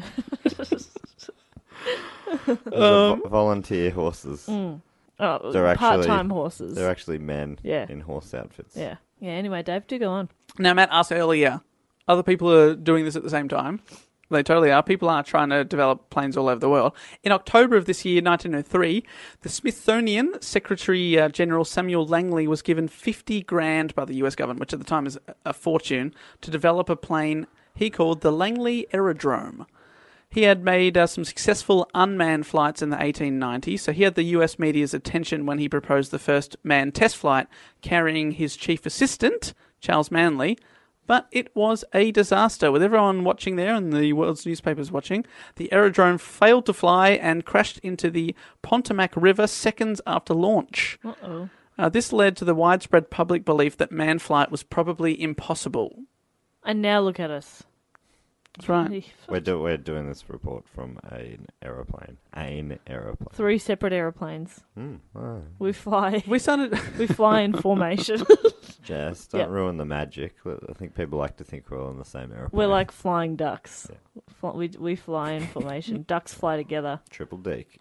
Volunteer horses. They're actually- part-time horses. They're actually men Yeah. in horse outfits. Yeah. Yeah, anyway, Dave, do go on. Now, Matt asked earlier, other people are doing this at the same time. They totally are. People are trying to develop planes all over the world. In October of this year, 1903, the Smithsonian Secretary General Samuel Langley was given $50,000 by the US government, which at the time is a fortune, to develop a plane he called the Langley Aerodrome. He had made some successful unmanned flights in the 1890s, so he had the US media's attention when he proposed the first manned test flight, carrying his chief assistant, Charles Manley. But it was a disaster. With everyone watching there and the world's newspapers watching, the aerodrome failed to fly and crashed into the Potomac River seconds after launch. Uh-oh. This led to the widespread public belief that manned flight was probably impossible. And now look at us. That's right. We're doing this report from an aeroplane. 3 separate aeroplanes. Wow. We fly. We started... We fly in formation. Jess, don't Yep. ruin the magic. I think people like to think we're all in the same aeroplane. We're like flying ducks. Yeah. We fly in formation. Ducks fly together. Triple Deke.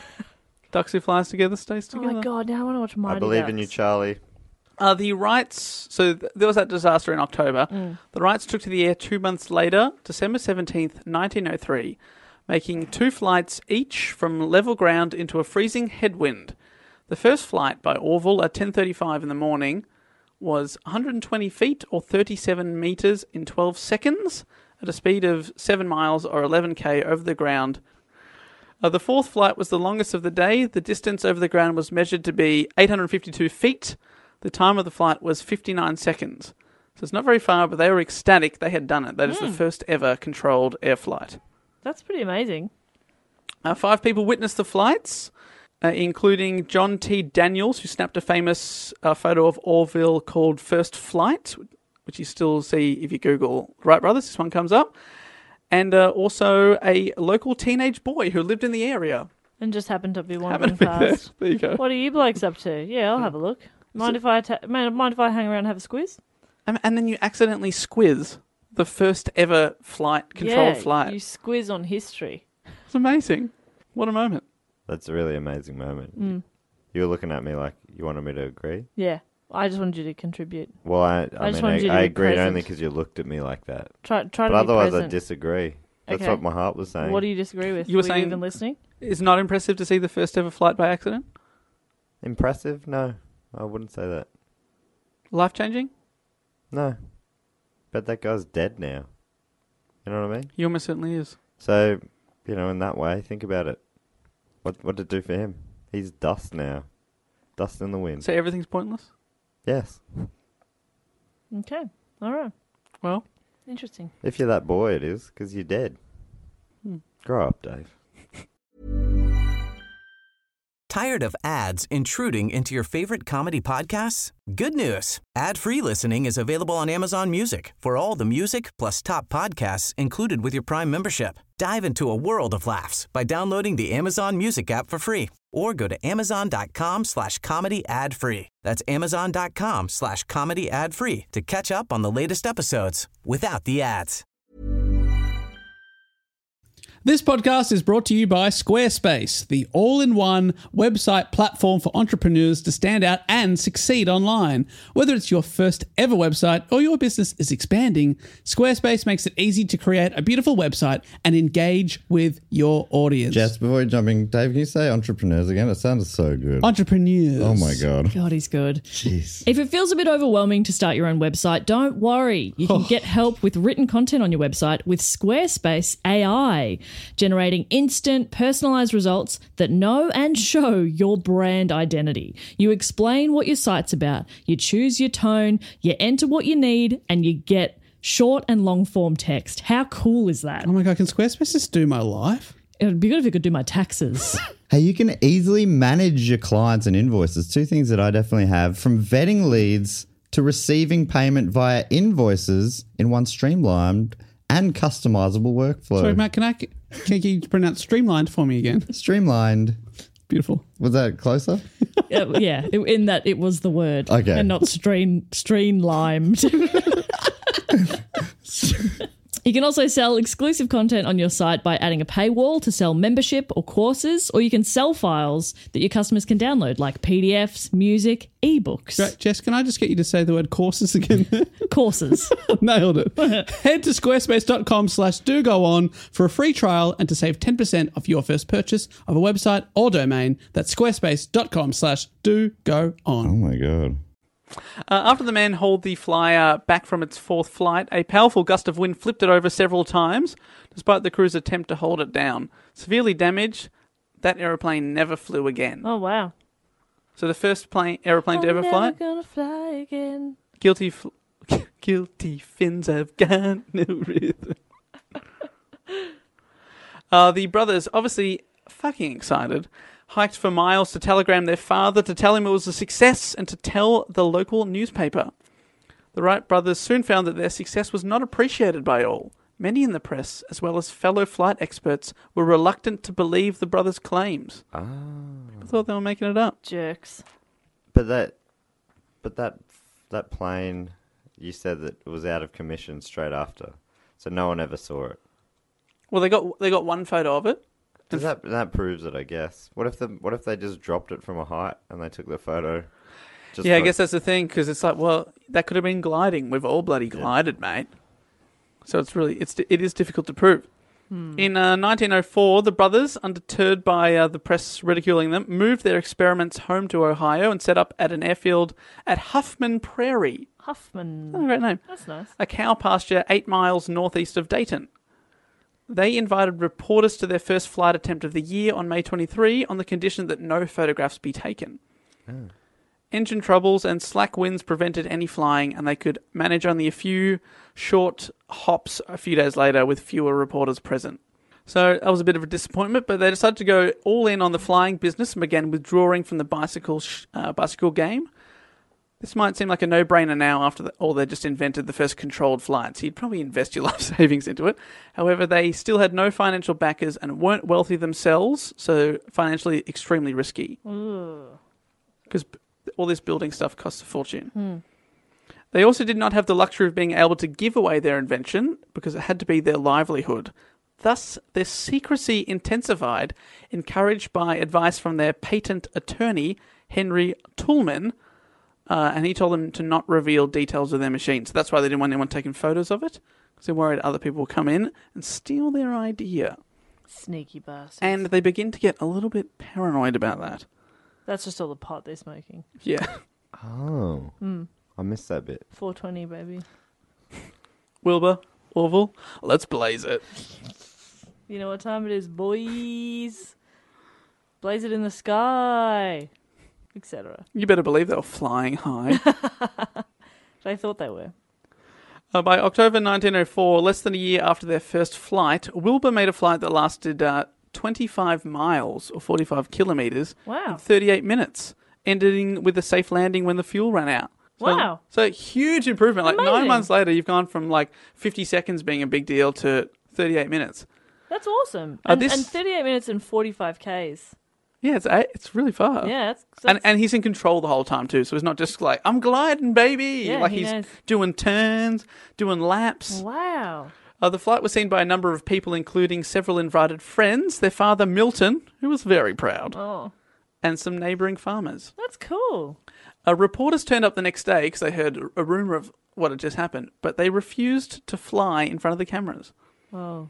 Ducks who flies together stays Oh together. my god! Now I want to watch Mighty I believe Ducks. in you, Charlie. The Wrights, so there was that disaster in October. The Wrights took to the air 2 months later, December 17th, 1903, making 2 flights each from level ground into a freezing headwind. The first flight by Orville at 10:35 in the morning was 120 feet or 37 metres in 12 seconds at a speed of 7 miles or 11k over the ground. The fourth flight was the longest of the day. The distance over the ground was measured to be 852 feet. The time of the flight was 59 seconds. So it's not very far, but they were ecstatic they had done it. That is the first ever controlled air flight. That's pretty amazing. 5 people witnessed the flights, including John T. Daniels, who snapped a famous photo of Orville called First Flight, which you still see if you Google Wright Brothers. This one comes up. And also a local teenage boy who lived in the area. And just happened to be wandering Happened to be there. past. There you go. What are you blokes up to? Yeah, I'll have a look. Mind if I hang around and have a squiz? And then you accidentally squiz the first ever controlled flight. You squiz on history. It's amazing. What a moment. That's a really amazing moment. You were looking at me like you wanted me to agree. Yeah, I just wanted you to contribute. Well, I just wanted you to I be agreed present. only because you looked at me like that. Try But to be otherwise, present. I disagree. That's Okay. what my heart was saying. What do you disagree with? You were Were saying- you even listening? It's not impressive to see the first ever flight by accident? Impressive? No, I wouldn't say that. Life-changing? No, but that guy's dead now. You know what I mean? He almost certainly is. So, in that way, think about it. What did it do for him? He's dust now. Dust in the wind. So everything's pointless? Yes. Okay, all right, Well, interesting. If you're that boy, it is, because you're dead. Grow up, Dave. Tired of ads intruding into your favorite comedy podcasts? Good news. Ad-free listening is available on Amazon Music for all the music plus top podcasts included with your Prime membership. Dive into a world of laughs by downloading the Amazon Music app for free or go to amazon.com/comedy ad-free. That's amazon.com/comedy ad-free to catch up on the latest episodes without the ads. This podcast is brought to you by Squarespace, the all-in-one website platform for entrepreneurs to stand out and succeed online. Whether it's your first ever website or your business is expanding, Squarespace makes it easy to create a beautiful website and engage with your audience. Jess, before jumping, Dave, can you say entrepreneurs again? It sounded so good. Entrepreneurs. Oh my God. God, he's good. Jeez. If it feels a bit overwhelming to start your own website, don't worry. You can get help with written content on your website with Squarespace AI, generating instant, personalized results that know and show your brand identity. You explain what your site's about, you choose your tone, you enter what you need, and you get short and long form text. How cool is that? Oh my God, can Squarespace just do my life? It would be good if it could do my taxes. Hey, you can easily manage your clients and invoices. 2 things that I definitely have, from vetting leads to receiving payment via invoices in one streamlined and customizable workflow. Sorry, Matt, can you pronounce streamlined for me again? Streamlined. Beautiful. Was that closer? Yeah, in that it was the word. Okay. And not streamlined. You can also sell exclusive content on your site by adding a paywall to sell membership or courses, or you can sell files that your customers can download, like PDFs, music, ebooks. Great. Jess, can I just get you to say the word courses again? Courses. Nailed it. Head to squarespace.com/do-go-on for a free trial and to save 10% off your first purchase of a website or domain. That's squarespace.com/do-go-on. Oh my God. After the man hauled the flyer back from its fourth flight, a powerful gust of wind flipped it over several times, despite the crew's attempt to hold it down. Severely damaged, that aeroplane never flew again. Oh, wow. So the first aeroplane to ever fly? I'm never gonna fly again. Guilty fins have got no rhythm. The brothers, obviously fucking excited, hiked for miles to telegram their father to tell him it was a success and to tell the local newspaper. The Wright brothers soon found that their success was not appreciated by all. Many in the press, as well as fellow flight experts, were reluctant to believe the brothers' claims. People thought they were making it up. Jerks. But that plane, you said that it was out of commission straight after, so no one ever saw it. Well, they got one photo of it. Does that proves it, I guess. What if they just dropped it from a height and they took the photo? I guess that's the thing, because it's like, well, that could have been gliding. We've all bloody glided, mate. So it is difficult to prove. In 1904, the brothers, undeterred by the press ridiculing them, moved their experiments home to Ohio and set up at an airfield at Huffman Prairie. Huffman. Oh, great name. That's nice. A cow pasture 8 miles northeast of Dayton. They invited reporters to their first flight attempt of the year on May 23 on the condition that no photographs be taken. Engine troubles and slack winds prevented any flying, and they could manage only a few short hops a few days later with fewer reporters present. So that was a bit of a disappointment, but they decided to go all in on the flying business and began withdrawing from the bicycle game. This might seem like a no-brainer now after they just invented the first controlled flights. You'd probably invest your life savings into it. However, they still had no financial backers and weren't wealthy themselves, so financially extremely risky. Because all this building stuff costs a fortune. They also did not have the luxury of being able to give away their invention because it had to be their livelihood. Thus, their secrecy intensified, encouraged by advice from their patent attorney, Henry Toulmin, and he told them to not reveal details of their machine. So that's why they didn't want anyone taking photos of it, because they worried other people would come in and steal their idea. Sneaky bastards. And they begin to get a little bit paranoid about that. That's just all the pot they're smoking. Yeah. Oh. I missed that bit. 420, baby. Wilbur, Orville, let's blaze it. You know what time it is, boys? Blaze it in the sky, etc. You better believe they were flying high. They thought they were. By October 1904, less than a year after their first flight, Wilbur made a flight that lasted 25 miles or 45 kilometres Wow. in 38 minutes, ending with a safe landing when the fuel ran out. Wow. So huge improvement. Like Amazing. 9 months later, you've gone from like 50 seconds being a big deal to 38 minutes. That's awesome. Uh, And 38 minutes and 45 Ks. Yeah, it's really far. Yeah. And he's in control the whole time too, so it's not just like, I'm gliding, baby. Yeah, like he he's knows. doing turns, doing laps. Wow. The flight was seen by a number of people, including several invited friends, their father Milton, who was very proud, Oh, and some neighbouring farmers. that's cool. Reporters turned up the next day because they heard a rumour of what had just happened, but they refused to fly in front of the cameras. Oh.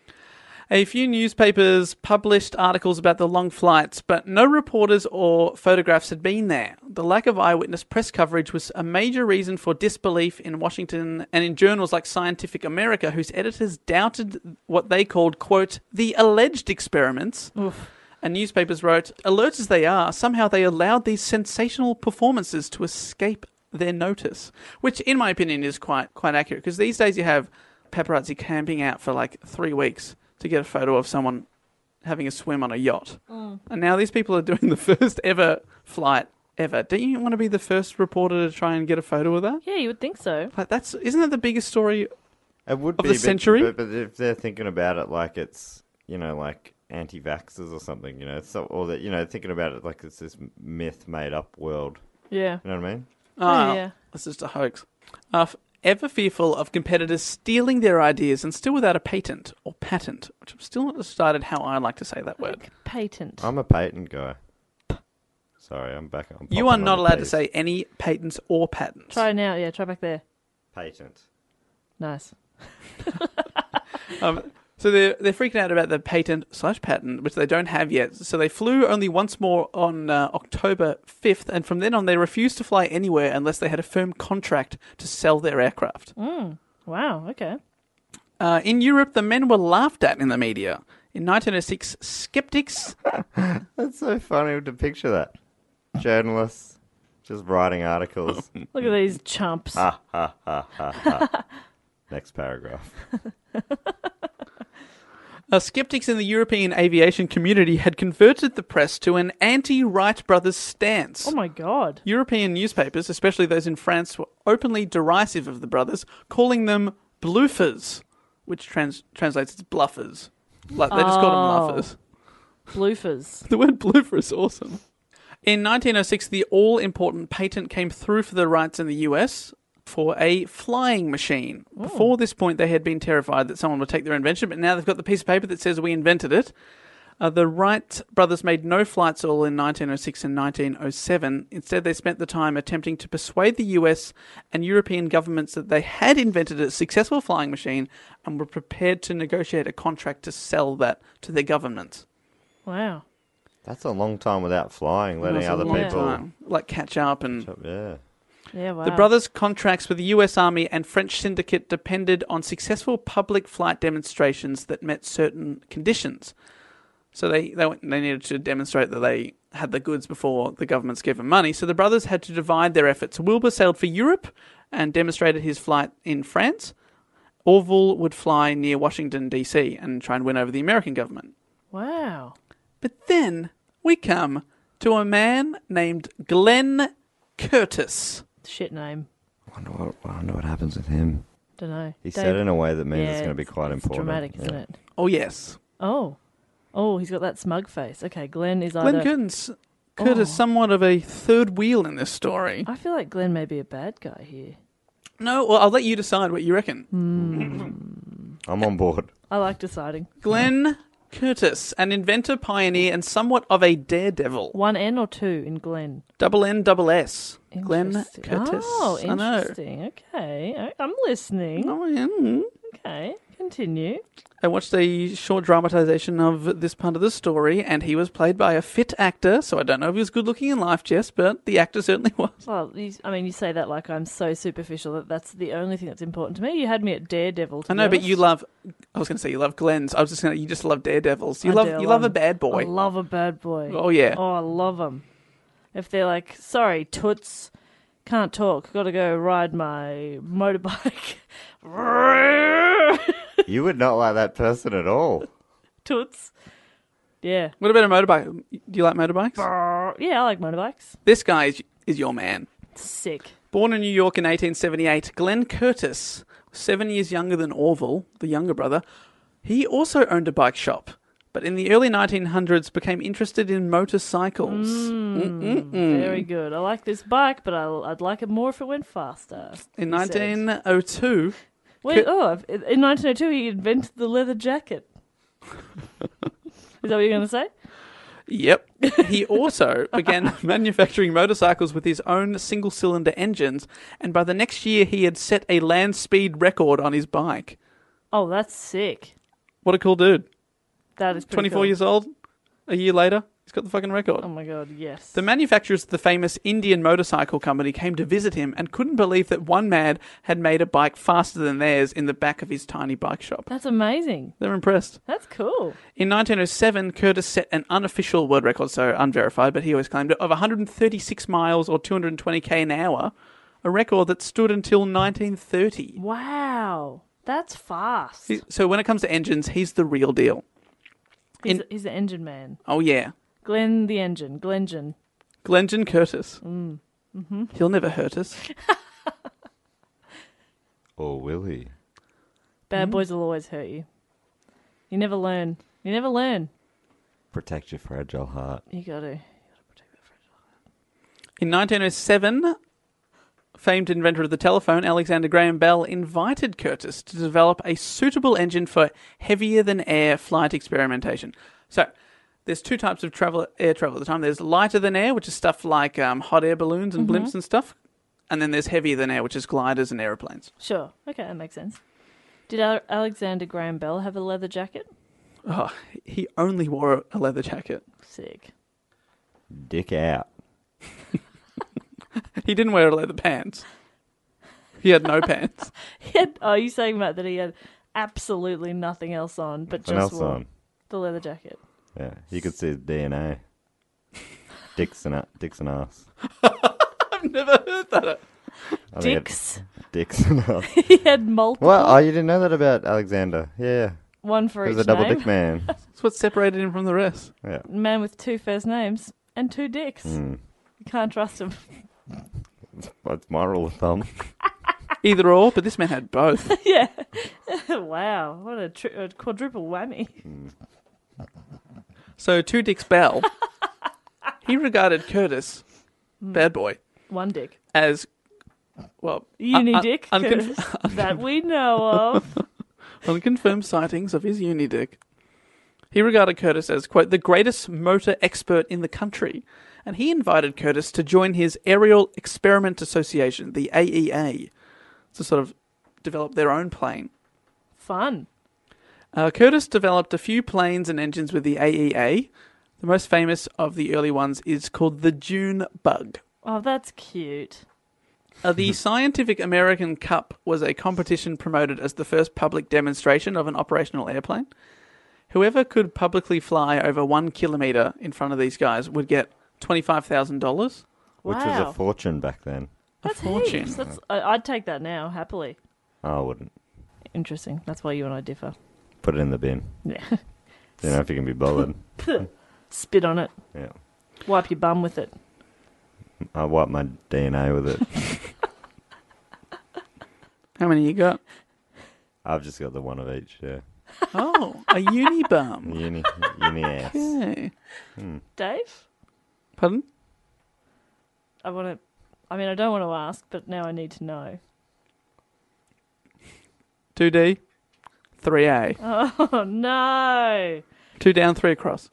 A few newspapers published articles about the long flights, but no reporters or photographs had been there. The lack of eyewitness press coverage was a major reason for disbelief in Washington and in journals like Scientific America, whose editors doubted what they called, quote, the alleged experiments. Oof. And newspapers wrote, alert as they are, somehow they allowed these sensational performances to escape their notice, which in my opinion is quite accurate, because these days you have paparazzi camping out for like 3 weeks to get a photo of someone having a swim on a yacht. And now these people are doing the first ever flight ever. Don't you want to be the first reporter to try and get a photo of that? Yeah, you would think so. Like isn't that the biggest story? It would Of be the century? but if they're thinking about it like it's, like anti-vaxxers or something, or that, thinking about it like it's this myth made up world. Yeah. You know what I mean? Oh, yeah. It's just a hoax. Ever fearful of competitors stealing their ideas and still without a patent or patent, which I'm still not decided how I like to say that word. Like patent. I'm a patent guy. Sorry, I'm back. You are not allowed to say any patents or patents. Try now. Yeah, try back there. patent. Nice. So they're freaking out about the patent/patent, which they don't have yet. So they flew only once more on October 5th, and from then on they refused to fly anywhere unless they had a firm contract to sell their aircraft. Wow, okay. In Europe, the men were laughed at in the media. In 1906, skeptics... That's so funny to picture that. Journalists just writing articles. Look at these chumps. Next paragraph. Skeptics in the European aviation community had converted the press to an anti-Wright brothers stance. Oh my God. European newspapers, especially those in France, were openly derisive of the brothers, calling them bluffers, which translates as bluffers. Like they just called them bluffers. Bloofers. The word bloofer is awesome. In 1906, the all-important patent came through for the Wrights in the US for a flying machine. Before this point, they had been terrified that someone would take their invention, but now they've got the piece of paper that says we invented it. The Wright brothers made no flights at all in 1906 and 1907. Instead, they spent the time attempting to persuade the US and European governments that they had invented a successful flying machine and were prepared to negotiate a contract to sell that to their governments. Wow. That's a long time without flying, letting That's a other long people... time. Like catch up and... Yeah. Yeah, wow. The brothers' contracts with the US Army and French syndicate depended on successful public flight demonstrations that met certain conditions. So they needed to demonstrate that they had the goods before the governments gave them money. So the brothers had to divide their efforts. Wilbur sailed for Europe and demonstrated his flight in France. Orville would fly near Washington, D.C. and try and win over the American government. Wow. But then we come to a man named Glenn Curtis. Shit name. I wonder what happens with him. Don't know. He said it in a way that means it's going to be quite it's important. dramatic, isn't Yeah. it? Oh, yes. Oh, he's got that smug face. Okay, Glenn is either... Glenn Curtis, somewhat of a third wheel in this story. I feel like Glenn may be a bad guy here. No, well, I'll let you decide what you reckon. I'm on board. I like deciding. Glenn Curtis, an inventor, pioneer, and somewhat of a daredevil. One N or two in Glenn? Double N, double S. Glenn Interesting. Curtis. Oh, I know. interesting. Okay. I'm listening. Oh, yeah. Okay, continue. I watched a short dramatization of this part of the story, and he was played by a fit actor, so I don't know if he was good looking in life, Jess, but the actor certainly was. Well, you say that like I'm so superficial that's the only thing that's important to me. You had me at Daredevil. I know, but you love... I was going to say you love Glenn's. You just love Daredevils. You love a bad boy. I love a bad boy. Oh, yeah. Oh, I love them. If they're like, sorry, toots, can't talk, got to go ride my motorbike. You would not like that person at all. Toots. Yeah. What about a motorbike? Do you like motorbikes? Yeah, I like motorbikes. This guy is your man. Sick. Born in New York in 1878, Glenn Curtis, 7 years younger than Orville, the younger brother, he also owned a bike shop, but in the early 1900s became interested in motorcycles. Very good. I like this bike, but I'd like it more if it went faster. In he said. 1902... In 1902 he invented the leather jacket. Is that what you're going to say? Yep. He also began manufacturing motorcycles with his own single-cylinder engines, and by the next year he had set a land speed record on his bike. Oh, that's sick. What a cool dude. That is pretty 24 cool. years old, a year later, he's got the fucking record. Oh my god, yes. The manufacturers of the famous Indian Motorcycle Company came to visit him and couldn't believe that one man had made a bike faster than theirs in the back of his tiny bike shop. That's amazing. They're impressed. That's cool. In 1907, Curtis set an unofficial world record, so unverified, but he always claimed it, of 136 miles or 220k an hour, a record that stood until 1930. Wow. That's fast. So when it comes to engines, he's the real deal. He's the engine man. Oh, yeah. Glenn the engine. Glengen. Glengen Curtis. He'll never hurt us. Or will he? Bad boys will always hurt you. You never learn. You never learn. Protect your fragile heart. You got to. In 1907, famed inventor of the telephone, Alexander Graham Bell, invited Curtis to develop a suitable engine for heavier-than-air flight experimentation. So, there's two types of air travel at the time. There's lighter-than-air, which is stuff like hot air balloons and blimps and stuff. And then there's heavier-than-air, which is gliders and aeroplanes. Sure. Okay, that makes sense. Did Alexander Graham Bell have a leather jacket? Oh, he only wore a leather jacket. Sick. Dick out. He didn't wear leather pants. He had no pants. Are you saying, Matt, that he had absolutely nothing else on, but Nothing just else wore on. the leather jacket? Yeah, you could see his DNA. Dicks and ass. I've never heard that. I think Dicks. Dicks and ass. He had multiple. What? Oh, you didn't know that about Alexander? Yeah. One for He each was a double name. dick man. That's what separated him from the rest. Yeah. Man with 2 first names and 2 dicks. Mm. You can't trust him. What's my rule of thumb? Either or, but this man had both. Yeah. Wow. What a quadruple whammy. So, to Dick's Bell, he regarded Curtis, bad boy, 1 dick. as, well, Uni-dick Curtis, that we know of. unconfirmed sightings of his uni-dick. He regarded Curtis as, quote, the greatest motor expert in the country, and he invited Curtis to join his Aerial Experiment Association, the AEA, to sort of develop their own plane. Fun. Curtis developed a few planes and engines with the AEA. The most famous of the early ones is called the June Bug. Oh, that's cute. The Scientific American Cup was a competition promoted as the first public demonstration of an operational airplane. Whoever could publicly fly over 1 kilometre in front of these guys would get $25,000. Which was Wow. a fortune back then. That's fortune. heaps. I'd take that now, happily. I wouldn't. Interesting. That's why you and I differ. Put it in the bin. Yeah. Don't know if you can be bothered. Spit on it. Yeah. Wipe your bum with it. I wipe my DNA with it. How many you got? I've just got the one of each, yeah. Oh, a uni bum. Uni ass. Okay. Dave? Pardon? I don't want to ask, but now I need to know. 2D, 3A. Oh, no. 2 down, 3 across.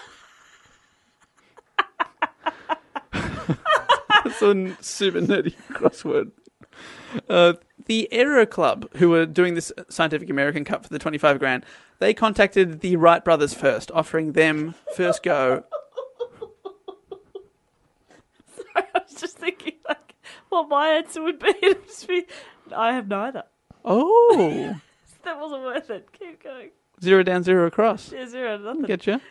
That's a super nerdy crossword. The Aero Club, who were doing this Scientific American Cup for the 25 grand, they contacted the Wright brothers first, offering them first go. I was just thinking, like, what my answer would be. It would just be, I have neither. Oh, That wasn't worth it. Keep going. 0 down, 0 across. Yeah, 0, nothing. Get you.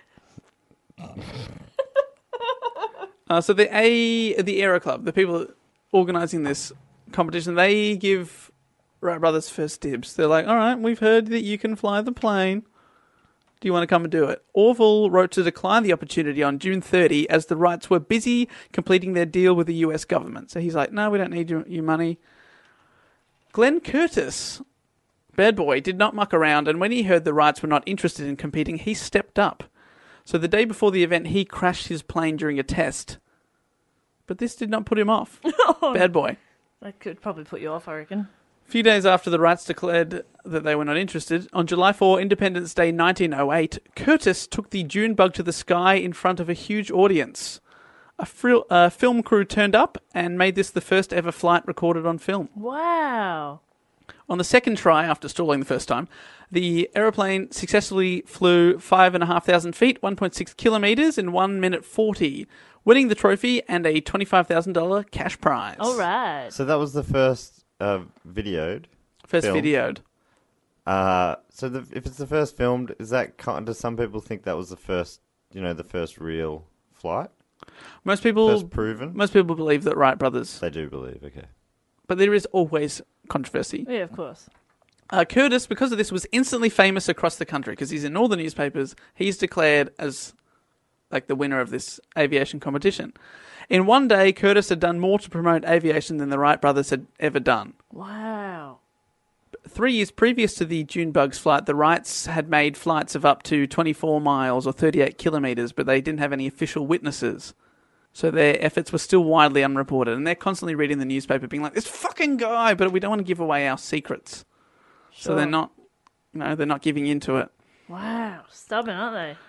So the Aero Club, the people organising this competition, they give Wright brothers first dibs. They're like, all right, we've heard that you can fly the plane. Do you want to come and do it? Orville wrote to decline the opportunity on June 30 as the Wrights were busy completing their deal with the US government. So he's like, no, we don't need your money. Glenn Curtis, bad boy, did not muck around, and when he heard the Wrights were not interested in competing, he stepped up. So the day before the event, he crashed his plane during a test. But this did not put him off. Bad boy. That could probably put you off, I reckon. A few days after the Wrights declared that they were not interested, on July 4, Independence Day 1908, Curtis took the June Bug to the sky in front of a huge audience. A film crew turned up and made this the first ever flight recorded on film. Wow. On the second try, after stalling the first time, the aeroplane successfully flew 5,500 feet, 1.6 kilometres in 1 minute 40, winning the trophy and a $25,000 cash prize. All right. So that was the first videoed. First filmed. videoed. If it's the first filmed, is that do some people think that was the first, the first real flight? Most people First proven? Most people believe that Wright brothers, They do believe, okay. but there is always controversy. Yeah, of course. Curtis, because of this, was instantly famous across the country because he's in all the newspapers. He's declared as like the winner of this aviation competition. In one day, Curtis had done more to promote aviation than the Wright brothers had ever done. Wow. 3 years previous to the June Bug's flight, the Wrights had made flights of up to 24 miles or 38 kilometres, but they didn't have any official witnesses. So their efforts were still widely unreported, and they're constantly reading the newspaper being like, this fucking guy, but we don't want to give away our secrets. So Sure. they're not, they're not giving into it. Wow. Stubborn, aren't they?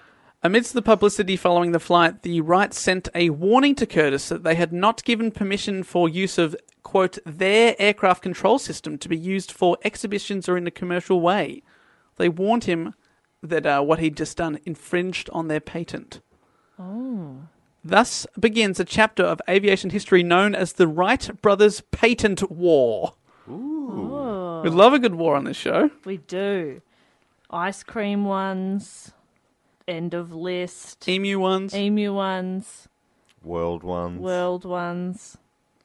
Amidst the publicity following the flight, the Wrights sent a warning to Curtis that they had not given permission for use of, quote, their aircraft control system to be used for exhibitions or in a commercial way. They warned him that what he'd just done infringed on their patent. Oh. Thus begins a chapter of aviation history known as the Wright Brothers Patent War. Oh. We love a good war on this show. We do. Ice cream ones. End of list. Emu ones. World ones. World ones.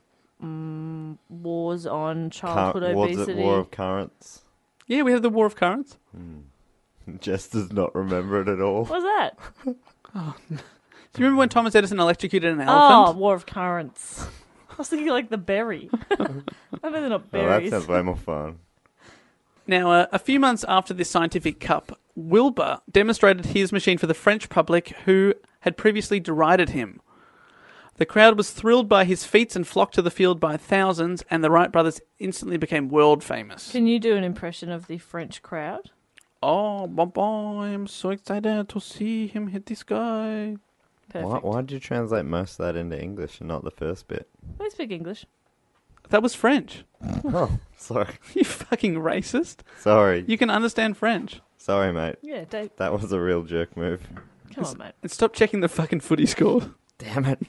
Wars on childhood obesity. Was it War of Currents? Yeah, we have the War of Currents. Jess does not remember it at all. What was that? Do you remember when Thomas Edison electrocuted an Oh, elephant? War of Currents. I was thinking like the berry. I know they're not Oh, that berries. sounds way more fun. Now, a few months after this scientific cup, Wilbur demonstrated his machine for the French public who had previously derided him. The crowd was thrilled by his feats and flocked to the field by thousands, and the Wright brothers instantly became world famous. Can you do an impression of the French crowd? Oh, Baba, I'm so excited to see him hit this guy. Perfect. Why did you translate most of that into English and not the first bit? I speak English. That was French. Oh, sorry. You fucking racist. Sorry. You can understand French. Sorry, mate. Yeah, Dave. That was a real jerk move. Come on, mate. And stop checking the fucking footy score. Damn it.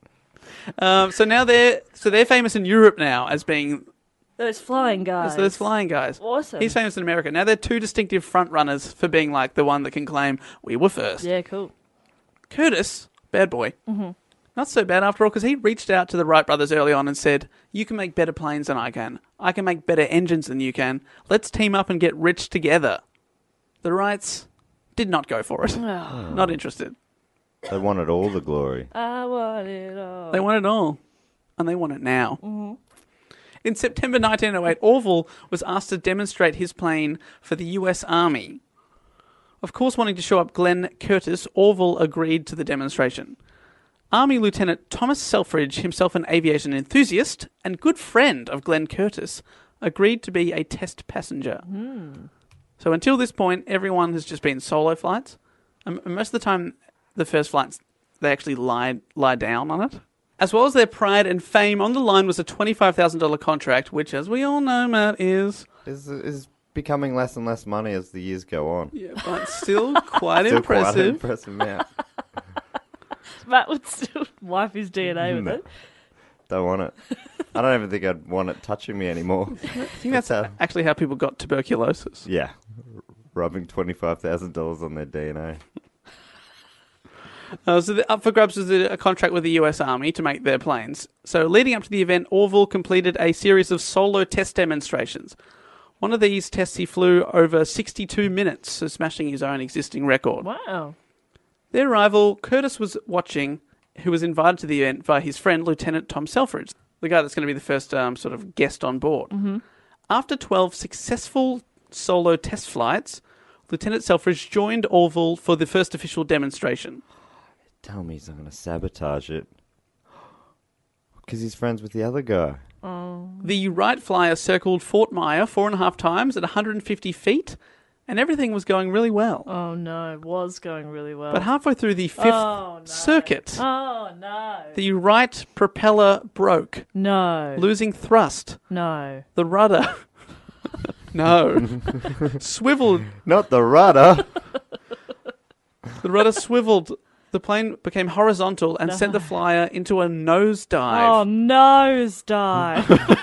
So now they're famous in Europe now as being Those flying guys. those flying guys. Awesome. He's famous in America. Now they're two distinctive front runners for being like the one that can claim we were first. Yeah, cool. Curtis, bad boy, not so bad after all, because he reached out to the Wright brothers early on and said, "You can make better planes than I can. I can make better engines than you can. Let's team up and get rich together." The Wrights did not go for it. Not interested. They wanted all the glory. I want it all. They want it all, and they want it now. In September 1908, Orville was asked to demonstrate his plane for the US Army. Of course, wanting to show up Glenn Curtis, Orville agreed to the demonstration. Army Lieutenant Thomas Selfridge, himself an aviation enthusiast and good friend of Glenn Curtis, agreed to be a test passenger. So until this point, everyone has just been solo flights. And most of the time, the first flights, they actually lie down on it. As well as their pride and fame, on the line was a $25,000 contract, which, as we all know, Matt, is Becoming less and less money as the years go on. yeah, but still quite Still impressive. Quite an impressive amount. Matt would still wipe his DNA with No. it. Don't want it. I don't even think I'd want it touching me anymore. I think that's actually how people got tuberculosis. Yeah. Rubbing $25,000 on their DNA. So up for grabs was a contract with the US Army to make their planes. So leading up to the event, Orville completed a series of solo test demonstrations. One of these tests he flew over 62 minutes, so smashing his own existing record. Wow. Their rival, Curtis, was watching, who was invited to the event by his friend, Lieutenant Tom Selfridge, the guy that's going to be the first sort of guest on board. After 12 successful solo test flights, Lieutenant Selfridge joined Orville for the first official demonstration. Tell me he's not going to sabotage it. Because he's friends with the other guy. The Wright flyer circled Fort Myer 4.5 times at 150 feet, and everything was going really well. Oh no, it was going really well. But halfway through the fifth Oh, no. circuit, Oh no. the Wright propeller broke, No. losing thrust. No. The rudder... swiveled. Not the rudder. The rudder swiveled. The plane became horizontal and sent the flyer into a nosedive. Oh, nosedive.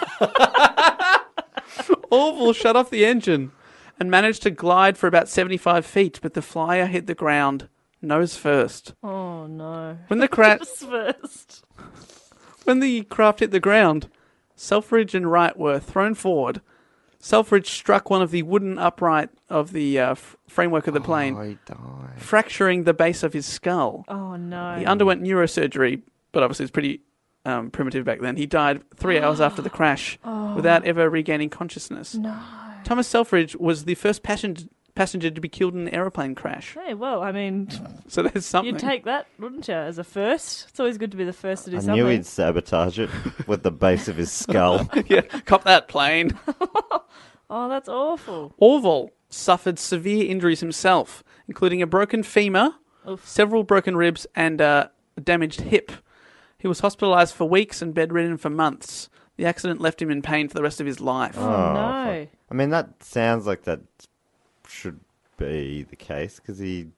Orville shut off the engine and managed to glide for about 75 feet, but the flyer hit the ground nose first. Oh no. When the crash... Just first. When the craft hit the ground, Selfridge and Wright were thrown forward. Selfridge struck one of the wooden upright of the framework of the plane, Oh, he died. fracturing the base of his skull. Oh no. He underwent neurosurgery, but obviously it's pretty primitive back then. He died 3 hours after the crash without ever regaining consciousness. No. Thomas Selfridge was the first passenger to be killed in an aeroplane crash. Hey, well, I mean, So there's something. you'd take that, wouldn't you, as a first? It's always good to be the first to do I something. knew he'd sabotage it with the base of his skull. Yeah, cop that plane. Oh, that's awful. Orville suffered severe injuries himself, including a broken femur, several broken ribs, and a damaged hip. He was hospitalised for weeks and bedridden for months. The accident left him in pain for the rest of his life. Oh, no. fuck. I mean, that sounds like that should be the case because he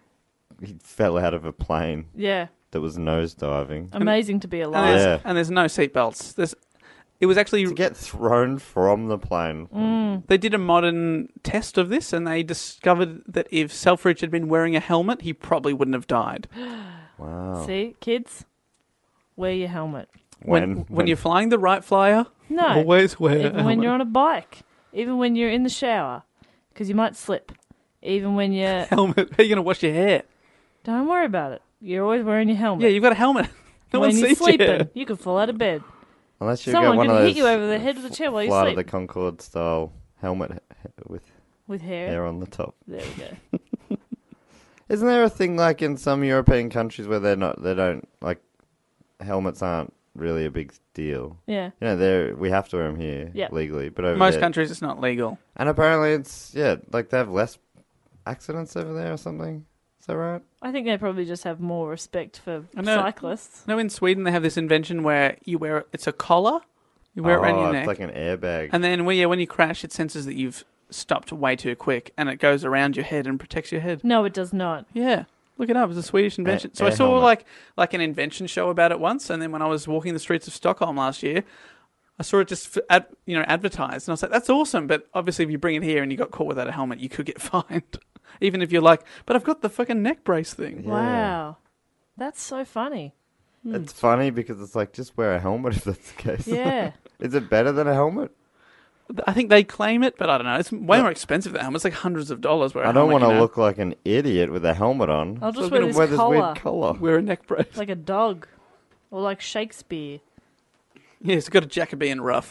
fell out of a plane Yeah. that was nosediving. Amazing to be And alive. there's, and there's no seatbelts. It was actually... To get thrown from the plane. They did a modern test of this, and they discovered that if Selfridge had been wearing a helmet, he probably wouldn't have died. Wow. See, kids, wear your helmet. When you're flying the Wright Flyer, No. always wear a Even when helmet. you're on a bike. Even when you're in the shower. Because you might slip. Even when you're... Helmet. How are you going to wash your hair? Don't worry about it. You're always wearing your helmet. Yeah, you've got a helmet. No when one you're sees sleeping, you. you could fall out of bed. Unless you Someone got one can of those hit you over the head with a chair while you Flight of sleep. the Concorde style helmet with With hair. hair on the top. There we go. Isn't there a thing like in some European countries where they don't like helmets aren't really a big deal? Yeah. You know, we have to wear them here Yep. legally, but over Most there, countries, it's not legal. and apparently it's like they have less accidents over there or something. Is that right? I think they probably just have more respect for I know. cyclists. No, in Sweden they have this invention where you wear it's a collar, you wear it around your neck, It's like an airbag. and then when you crash, it senses that you've stopped way too quick, and it goes around your head and protects your head. No, it does not. Yeah, look it up. It's a Swedish invention. So I air saw helmet. like an invention show about it once, and then when I was walking the streets of Stockholm last year, I saw it just advertised, and I was like, "That's awesome!" But obviously, if you bring it here and you got caught without a helmet, you could get fined. Even if you're like, "But I've got the fucking neck brace thing." Yeah. Wow. That's so funny. It's funny because it's like just wear a helmet if that's the case. Yeah. Is it better than a helmet? I think they claim it, but I don't know. It's way more expensive than a helmet. It's like hundreds of dollars. I don't want to look like an idiot with a helmet on. I'll just So I'm wear gonna this wear collar. weird collar. Wear a neck brace. Like a dog. Or like Shakespeare. Yeah, it's got a Jacobean ruff.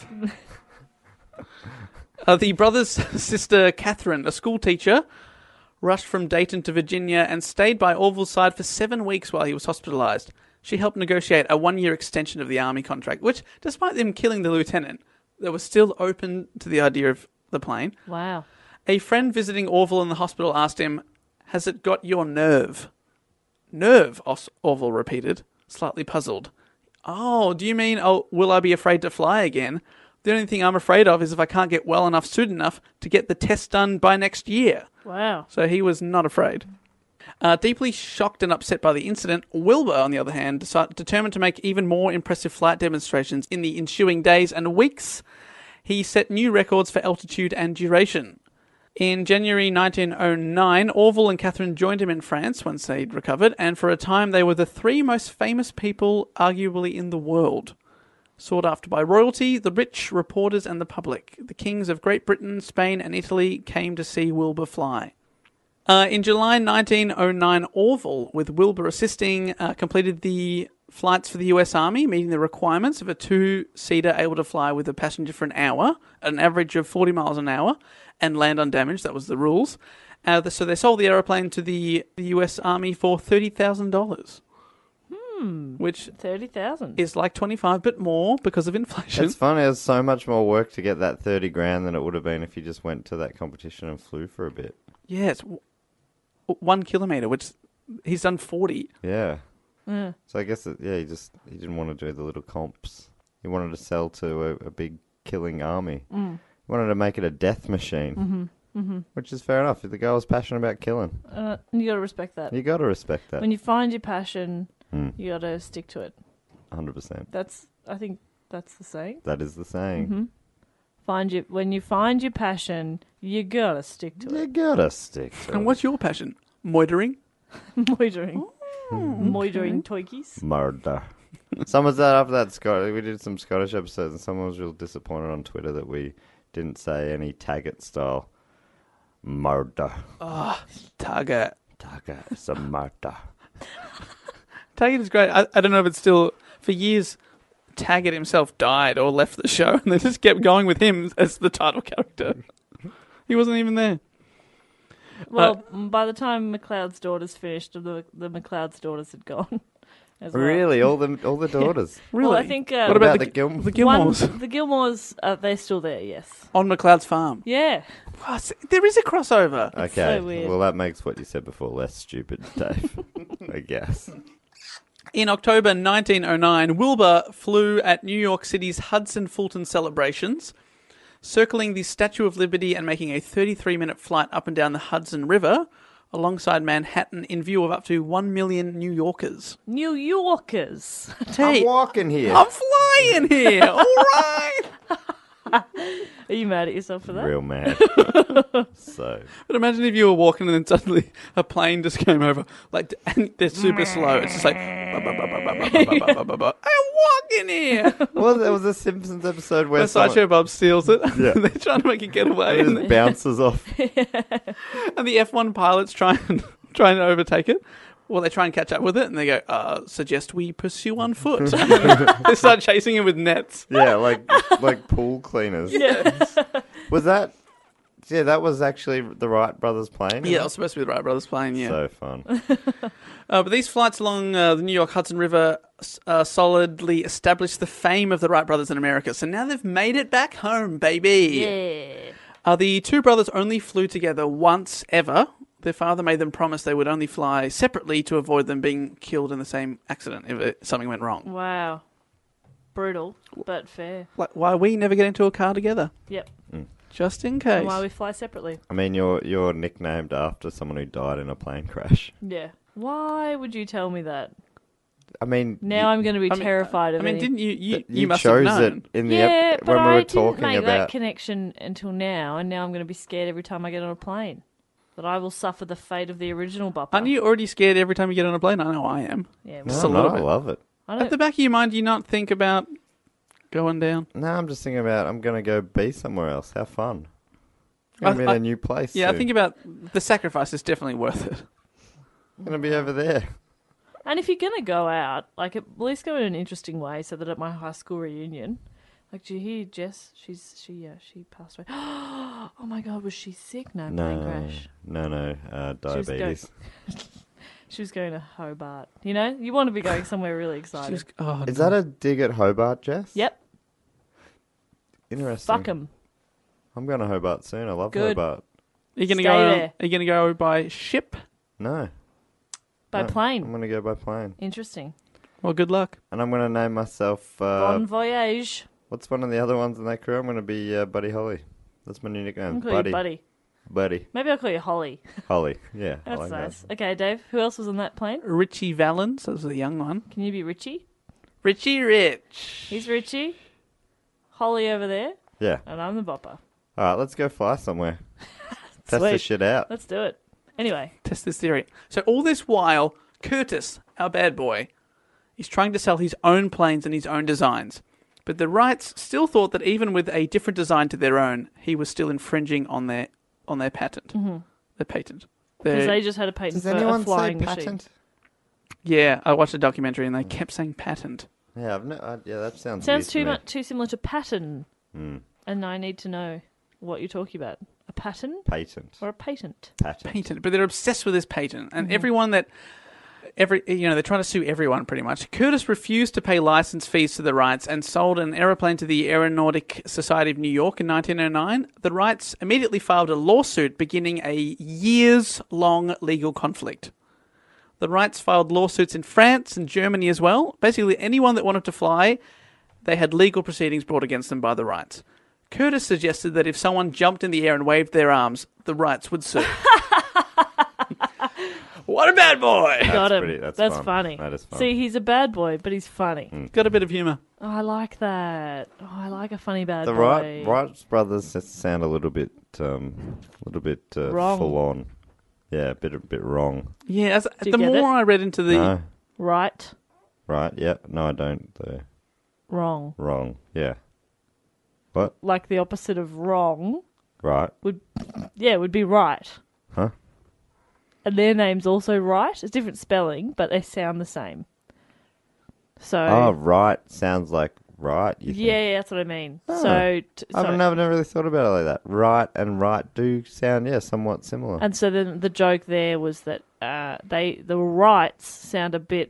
The brother's sister, Catherine, a school teacher, rushed from Dayton to Virginia and stayed by Orville's side for 7 weeks while he was hospitalised. She helped negotiate a 1-year extension of the army contract, which, despite them killing the lieutenant, they were still open to the idea of the plane. Wow. A friend visiting Orville in the hospital asked him, "Has it got your nerve?" "Nerve," Orville repeated, slightly puzzled. "Oh, do you mean, will I be afraid to fly again? The only thing I'm afraid of is if I can't get well enough, soon enough, to get the test done by next year." Wow. So he was not afraid. Deeply shocked and upset by the incident, Wilbur, on the other hand, determined to make even more impressive flight demonstrations in the ensuing days and weeks. He set new records for altitude and duration. In January 1909, Orville and Catherine joined him in France once they'd recovered, and for a time they were the 3 most famous people, arguably, in the world. Sought after by royalty, the rich, reporters, and the public. The kings of Great Britain, Spain, and Italy came to see Wilbur fly. In July 1909, Orville, with Wilbur assisting, completed the flights for the US Army, meeting the requirements of a 2-seater able to fly with a passenger for an hour, at an average of 40 miles an hour, and land undamaged. That was the rules. So they sold the aeroplane to the US Army for $30,000. Which 30,000. is like 25, but more because of inflation. It's funny. There's so much more work to get that 30 grand than it would have been if you just went to that competition and flew for a bit. Yeah, it's 1 kilometre, which he's done 40. Yeah. Yeah. So I guess he didn't want to do the little comps. He wanted to sell to a big killing army. He wanted to make it a death machine, which is fair enough. The guy was passionate about killing. You got to respect that. You got to respect that. When you find your passion, you got to stick to it. 100%. I think that's the saying. That is the saying. When you find your passion, you got to stick to You it. got to stick to And it. what's your passion? Moitering? Moitering. Moitering toikies. Murder. Someone said after that, we did some Scottish episodes, and someone was real disappointed on Twitter that we didn't say any Taggart style. Murder. Taggart. Taggart is a murder. Taggart is great. I don't know if it's still... For years, Taggart himself died or left the show, and they just kept going with him as the title character. He wasn't even there. Well, by the time McLeod's Daughters finished, the McLeod's Daughters had gone. as well. Really? All the daughters? Really? Well, I think what about the the Gilmores? Gilmores? the Gilmores, they're still there, yes. On McLeod's farm. Yeah. Oh, there is a crossover. Okay. so weird. Well, that makes what you said before less stupid, Dave. I guess. In October 1909, Wilbur flew at New York City's Hudson-Fulton celebrations, circling the Statue of Liberty and making a 33-minute flight up and down the Hudson River alongside Manhattan in view of up to 1 million New Yorkers. New Yorkers. I'm walking here. I'm flying here. All right. Are you mad at yourself for that? Real mad. So. But imagine if you were walking and then suddenly a plane just came over, like, and they're super slow. It's just like, I'm walking here. Well, there was a Simpsons episode where Where Sideshow Bob steals it. Yeah. They're trying to make it get away. it And, just bounces off. and the F1 pilots trying to overtake it. Well, they try and catch up with it, and they go, suggest we pursue on foot. They start chasing him with nets. Yeah, like pool cleaners. Yeah. Was that? Yeah, that was actually the Wright brothers plane. Yeah, it was supposed to be the Wright brothers plane, yeah. So fun. But these flights along the New York Hudson River solidly established the fame of the Wright brothers in America. So now they've made it back home, baby. Yeah. The two brothers only flew together once ever. Their father made them promise they would only fly separately to avoid them being killed in the same accident if something went wrong. Wow. Brutal, but fair. Like, why we never get into a car together? Yep. Just in case. And why we fly separately. I mean, you're nicknamed after someone who died in a plane crash. Yeah. Why would you tell me that? I mean, Now I'm going to be terrified of it. didn't you you must have chose known. it in the Yeah, but when we I were didn't talking make that about. connection until now, and now I'm going to be scared every time I get on a plane. That I will suffer the fate of the original Bupper. Aren't you already scared every time you get on a plane? I know I am. Yeah, No, Just a no, little I bit. love it. I At don't, the back of your mind, do you not think about going down? No, I'm just thinking about I'm going to go be somewhere else. How fun. I'm going to be in a new place. Yeah, I soon. think about the sacrifice is definitely worth it. I'm going to be over there. and if you're going to go out, like at least go in an interesting way, so that at my high school reunion, like, do you hear Jess? She passed away. Oh my God, was she sick? No, plane crash. No, diabetes. She was going to Hobart. You know, you want to be going somewhere really exciting. Is that a dig at Hobart, Jess? Yep. Interesting. Fuck 'em. I'm going to Hobart soon. I love Good. Hobart. Are you going to Stay go? there. Are you going to go by ship? No. By no, I'm plane. going to go by plane. Interesting. Well, good luck. And I'm going to name myself... Bon voyage. what's one of the other ones in that crew? I'm going to be Buddy Holly. That's my new nickname. I'll call you Buddy. Buddy. Maybe I'll call you Holly. Holly. Yeah. I That's like nice. that. Okay, Dave, who else was on that plane? Richie Valens, that was the young one. Can you be Richie? Richie Rich. He's Richie. Holly over there. Yeah. And I'm the Bopper. All right, let's go fly somewhere. Test this Sweet. shit out. Let's do it. Anyway. Test this theory. So all this while, Curtis, our bad boy, is trying to sell his own planes and his own designs. But the Wrights still thought that even with a different design to their own, he was still infringing on their patent. Mm-hmm. Their patent. Because they just had a patent Does for anyone a flying say machine. patent? Yeah, I watched a documentary and they kept saying patent. Yeah, yeah, that sounds Sounds weird to too similar to pattern. me. And I need to know what you're talking about. A pattern Patent. or a patent? Patent. But they're obsessed with this patent. And everyone that... they're trying to sue everyone pretty much. Curtis refused to pay license fees to the Wrights and sold an aeroplane to the Aeronautic Society of New York in 1909. The Wrights immediately filed a lawsuit beginning a years-long legal conflict. The Wrights filed lawsuits in France and Germany as well. Basically, anyone that wanted to fly, they had legal proceedings brought against them by the Wrights. Curtis suggested that if someone jumped in the air and waved their arms, the Wrights would sue. What a bad boy! Got him. pretty- that's That's fun. funny. That is fun. See, he's a bad boy, but he's funny. Got a bit of humour. Oh, I like that. Oh, I like a funny bad The boy. Wright brothers just sound a little bit Wrong. full on. Yeah, a bit wrong. Yeah, you the get more it? I read into the... No, Right, right? Yeah, no, I don't. wrong. Wrong. Yeah. What? Like the opposite of wrong Right. would be right. Huh? And their name's also right. It's different spelling, but they sound the same. So Oh, right sounds like right. You think? yeah, that's what I mean. Oh. So I've never really thought about it like that. Right and right do sound somewhat similar. and so then the joke there was that the rights sound a bit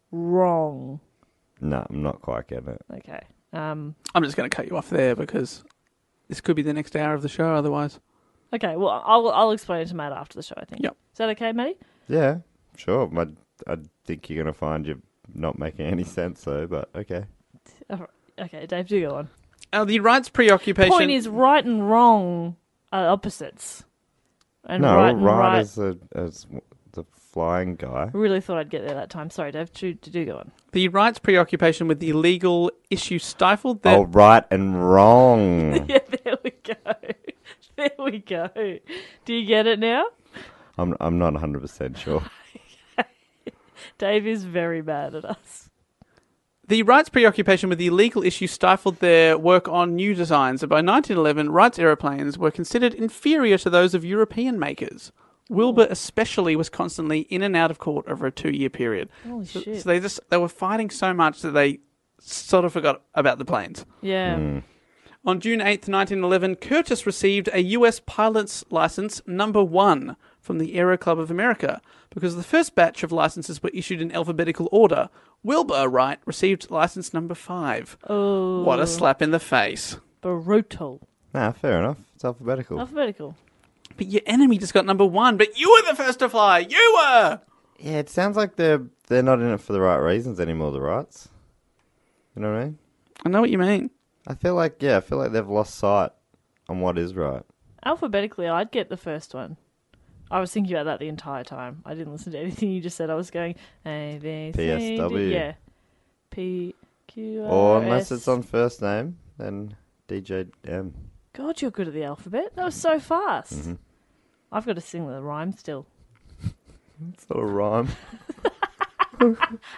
wrong. No, I'm not quite getting it. Okay. I'm just going to cut you off there because this could be the next hour of the show otherwise. Okay, well, I'll explain it to Matt after the show, I think. Yep. Is that okay, Matty? Yeah, sure. I think you're going to find you're not making any sense, though, but okay. All right. Okay, Dave, do go on. The right's preoccupation... Point is, right and wrong are opposites. And No, right and right right... as the flying guy. I really thought I'd get there that time. Sorry, Dave, do go on. The right's preoccupation with the illegal issue stifled their... Oh, right and wrong. Yeah, there we go. There we go. Do you get it now? I'm not 100% sure. Dave is very mad at us. The Wright's preoccupation with the illegal issue stifled their work on new designs, and by 1911, Wright's aeroplanes were considered inferior to those of European makers. Wilbur especially was constantly in and out of court over a 2-year period. Holy shit. So they were fighting so much that they sort of forgot about the planes. Yeah. On June 8th, 1911, Curtiss received a US pilot's license number 1 from the Aero Club of America. Because the first batch of licenses were issued in alphabetical order, Wilbur Wright received license number 5. Oh. What a slap in the face. Brutal. Nah, fair enough. It's alphabetical. Alphabetical. But your enemy just got number 1, but you were the first to fly! You were! Yeah, it sounds like they're not in it for the right reasons anymore, the Wrights. You know what I mean? I know what you mean. I feel like they've lost sight on what is right. Alphabetically, I'd get the first one. I was thinking about that the entire time. I didn't listen to anything you just said. I was going A, B, C, PSW. D. Yeah. P, Q, R, Or unless S. it's on first name, then DJM. God, you're good at the alphabet. That was so fast. Mm-hmm. I've got to sing the rhyme still. It's not a rhyme. In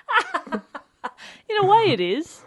a way, it is.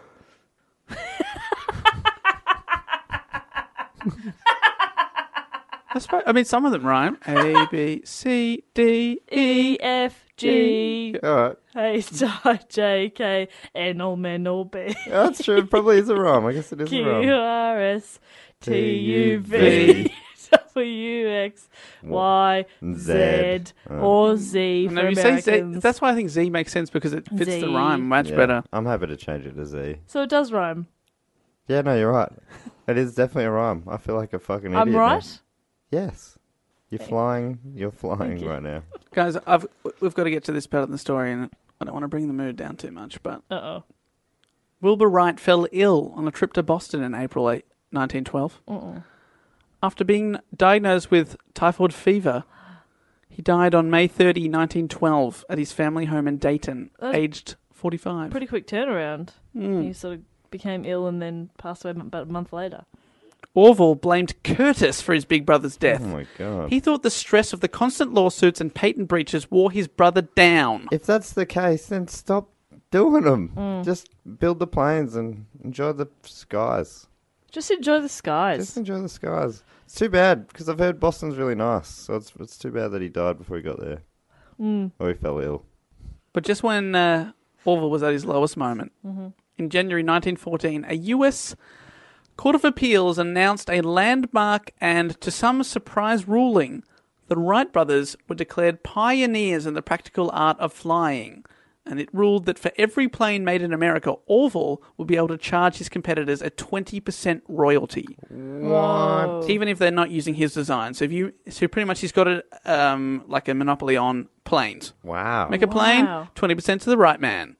I mean, some of them rhyme. A, B, C, D, E, F, G, All right. H, I, J, K, N, O, M, O, B, Yeah, that's true. It probably is a rhyme. I guess it is a Q, rhyme. R, S, T, U, V, V, W, X, Y, Z, or Z for No, you say Z. Americans. That's why I think Z makes sense because it fits the Z. rhyme much Yeah, better. I'm happy to change it to Z. So it does rhyme. Yeah, no, you're right. It is definitely a rhyme. I feel like a fucking idiot. I'm now. right? Yes. You're flying right now. Guys, we've got to get to this part of the story, and I don't want to bring the mood down too much, but Uh-oh. Wilbur Wright fell ill on a trip to Boston in April 8, 1912. Uh-oh. After being diagnosed with typhoid fever, he died on May 30, 1912, at his family home in Dayton, That's aged 45. Pretty quick turnaround. Hmm. He sort of became ill and then passed away about a month later. Orville blamed Curtiss for his big brother's death. Oh my god. He thought the stress of the constant lawsuits and patent breaches wore his brother down. If that's the case, then stop doing them. Mm. Just build the planes and enjoy the skies. Just enjoy the skies. Just enjoy the skies. It's too bad because I've heard Boston's really nice, so it's too bad that he died before he got there, or he fell ill. But just when Orville was at his lowest moment, in January 1914, a US Court of Appeals announced a landmark and, to some surprise, ruling. The Wright brothers were declared pioneers in the practical art of flying, and it ruled that for every plane made in America, Orville would be able to charge his competitors a 20% royalty. Whoa. Even if they're not using his design. So pretty much he's got like a monopoly on planes. Wow. Make a plane, Wow. 20% to the right man.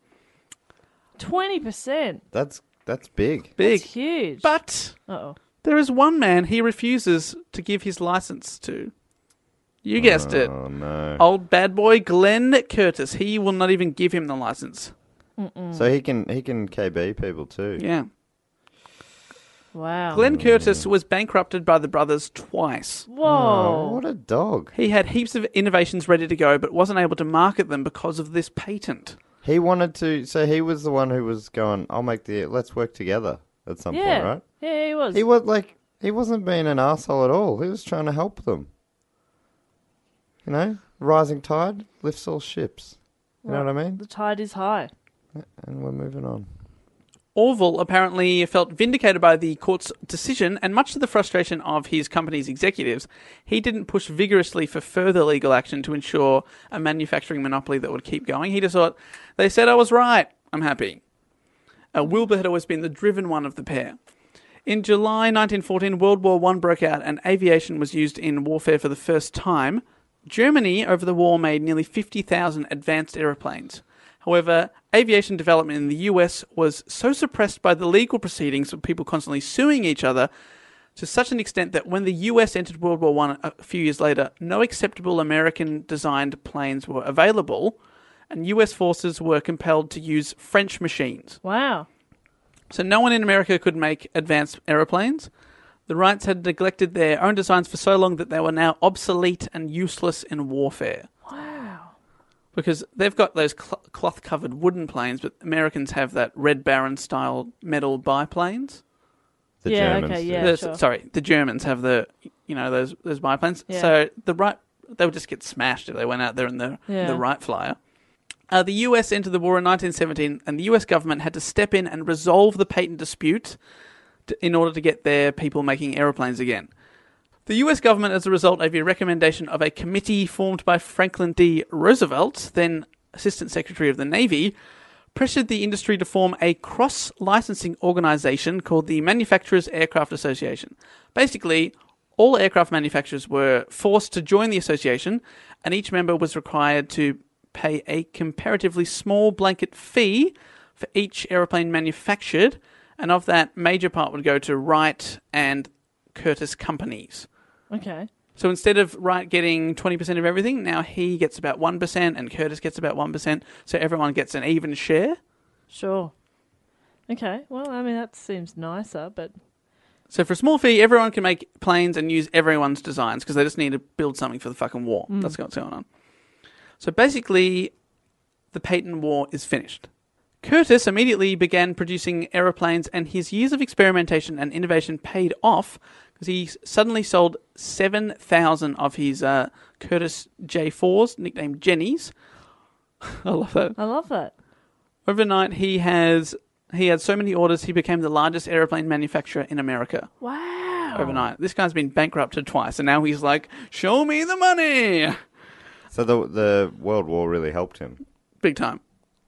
20%. That's big. Big. That's huge. But Uh-oh. there is one man he refuses to give his license to. You guessed it. Oh no. Old bad boy Glenn Curtiss. He will not even give him the license. So he can KB people too. Yeah. Wow. Glenn Curtiss was bankrupted by the brothers twice. Oh, Whoa. what a dog. He had heaps of innovations ready to go, but wasn't able to market them because of this patent. He wanted to. So he was the one who was going. Let's work together at some Yeah. point, right? Yeah, he was. He wasn't being an asshole at all. He was trying to help them. You know, rising tide lifts all ships. You know what I mean? The tide is high. And we're moving on. Orville apparently felt vindicated by the court's decision, and much to the frustration of his company's executives, he didn't push vigorously for further legal action to ensure a manufacturing monopoly that would keep going. He just thought, they said I was right, I'm happy. Wilbur had always been the driven one of the pair. In July 1914, World War I broke out and aviation was used in warfare for the first time. Germany, over the war, made nearly 50,000 advanced aeroplanes. However, aviation development in the US was so suppressed by the legal proceedings of people constantly suing each other to such an extent that when the US entered World War I a few years later, no acceptable American-designed planes were available, and US forces were compelled to use French machines. Wow. So no one in America could make advanced aeroplanes. The Wrights had neglected their own designs for so long that they were now obsolete and useless in warfare. Wow. Because they've got those cloth-covered wooden planes, but Americans have that Red Baron-style metal biplanes. The Yeah, Germans okay, do. yeah. Sure. Sorry, the Germans have those biplanes. Yeah. So they would just get smashed if they went out there in the Wright Flyer. The US entered the war in 1917, and the US government had to step in and resolve the patent dispute in order to get their people making aeroplanes again. The US government, as a result of a recommendation of a committee formed by Franklin D. Roosevelt, then Assistant Secretary of the Navy, pressured the industry to form a cross-licensing organization called the Manufacturers Aircraft Association. Basically, all aircraft manufacturers were forced to join the association, and each member was required to pay a comparatively small blanket fee for each aeroplane manufactured, and of that, major part would go to Wright and Curtiss companies. Okay. So instead of Wright getting 20% of everything, now he gets about 1% and Curtiss gets about 1%, so everyone gets an even share. Sure. Okay. Well, I mean, that seems nicer, but... So for a small fee, everyone can make planes and use everyone's designs because they just need to build something for the fucking war. That's what's going on. So basically, the patent war is finished. Curtiss immediately began producing aeroplanes, and his years of experimentation and innovation paid off because he suddenly sold 7,000 of his Curtiss J4s, nicknamed Jennies. I love that. I love that. Overnight, he had so many orders, he became the largest aeroplane manufacturer in America. Wow. Overnight. This guy's been bankrupted twice, and now he's like, show me the money! So the World War really helped him. Big time.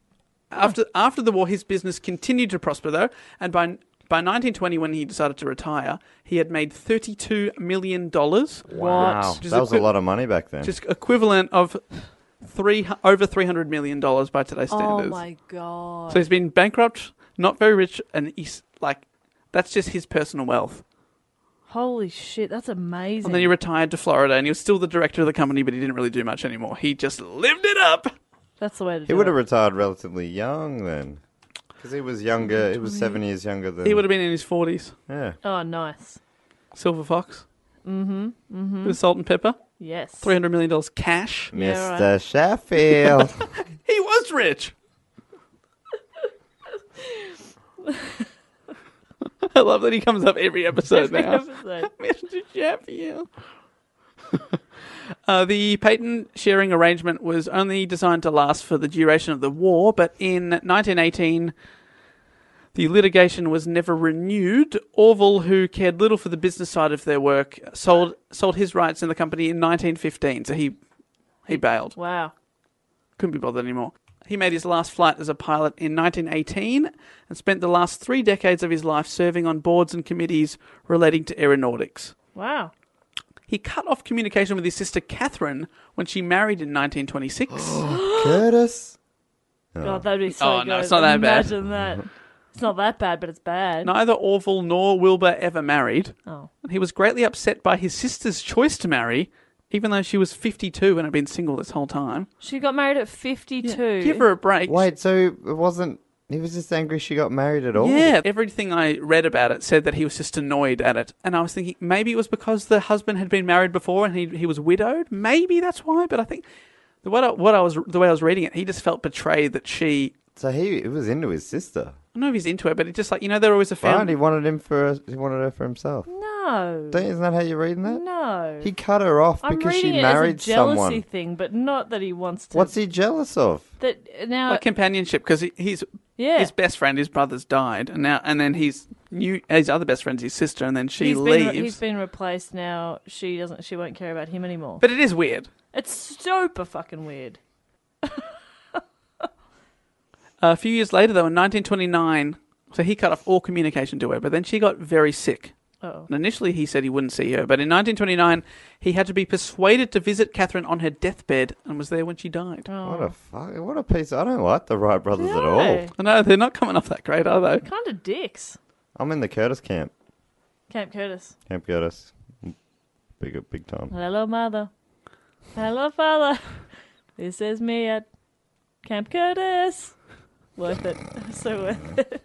After the war, his business continued to prosper, though, and by 1920, when he decided to retire, he had made $32 million. Wow. Which is That was a lot of money back then. Just equivalent of over $300 million by today's standards. Oh, my God. So he's been bankrupt, not very rich, and he's like, that's just his personal wealth. Holy shit, that's amazing. And then he retired to Florida, and he was still the director of the company, but he didn't really do much anymore. He just lived it up. That's the way to do it. He would have retired relatively young then. Because he was younger. He was 7 years younger than... He would have been in his 40s. Yeah. Oh, nice. Silver Fox. Mm-hmm. Mm-hmm. With salt and pepper. Yes. $300 million cash. Yeah, Mr. Sheffield. He was rich. I love that he comes up every episode Every now. episode. Mr. Sheffield. The patent sharing arrangement was only designed to last for the duration of the war, but in 1918, the litigation was never renewed. Orville, who cared little for the business side of their work, sold his rights in the company in 1915, so he bailed. Wow. Couldn't be bothered anymore. He made his last flight as a pilot in 1918 and spent the last 3 decades of his life serving on boards and committees relating to aeronautics. Wow. He cut off communication with his sister Catherine when she married in 1926. Curtis. God, that'd be so Oh, good. no, it's not that bad. Imagine that. It's not that bad, but it's bad. Neither Orville nor Wilbur ever married. Oh. And he was greatly upset by his sister's choice to marry, even though she was 52 and had been single this whole time. She got married at 52. Give her a break. Wait, so it wasn't... He was just angry she got married at all? Yeah, everything I read about it said that he was just annoyed at it. And I was thinking maybe it was because the husband had been married before and he was widowed. Maybe that's why. But I think the way I was reading it, he just felt betrayed that she... So he was into his sister. I don't know if he's into it, but it's just like, they're always a Right, family. he wanted her for himself. No. Isn't that how you're reading that? No. He cut her off I'm because reading she it married as a jealousy someone. thing, but not that he wants to. What's he jealous of? That now? Like companionship, because he's Yeah. His best friend, his brother's died, and then his other best friend's his sister, and then she He's leaves. been replaced now. She won't care about him anymore. But it is weird. It's super fucking weird. A few years later, though, in 1929, so he cut off all communication to her, but then she got very sick. Oh. And initially he said he wouldn't see her, but in 1929 he had to be persuaded to visit Catherine on her deathbed and was there when she died. What a piece. I don't like the Wright brothers at all. I know, they're not coming off that great, are they? Kind of dicks. I'm in the Curtis camp. Camp Curtis. Camp Curtis. Big time. Hello, mother. Hello, father. This is me at Camp Curtis. Worth it. So worth it.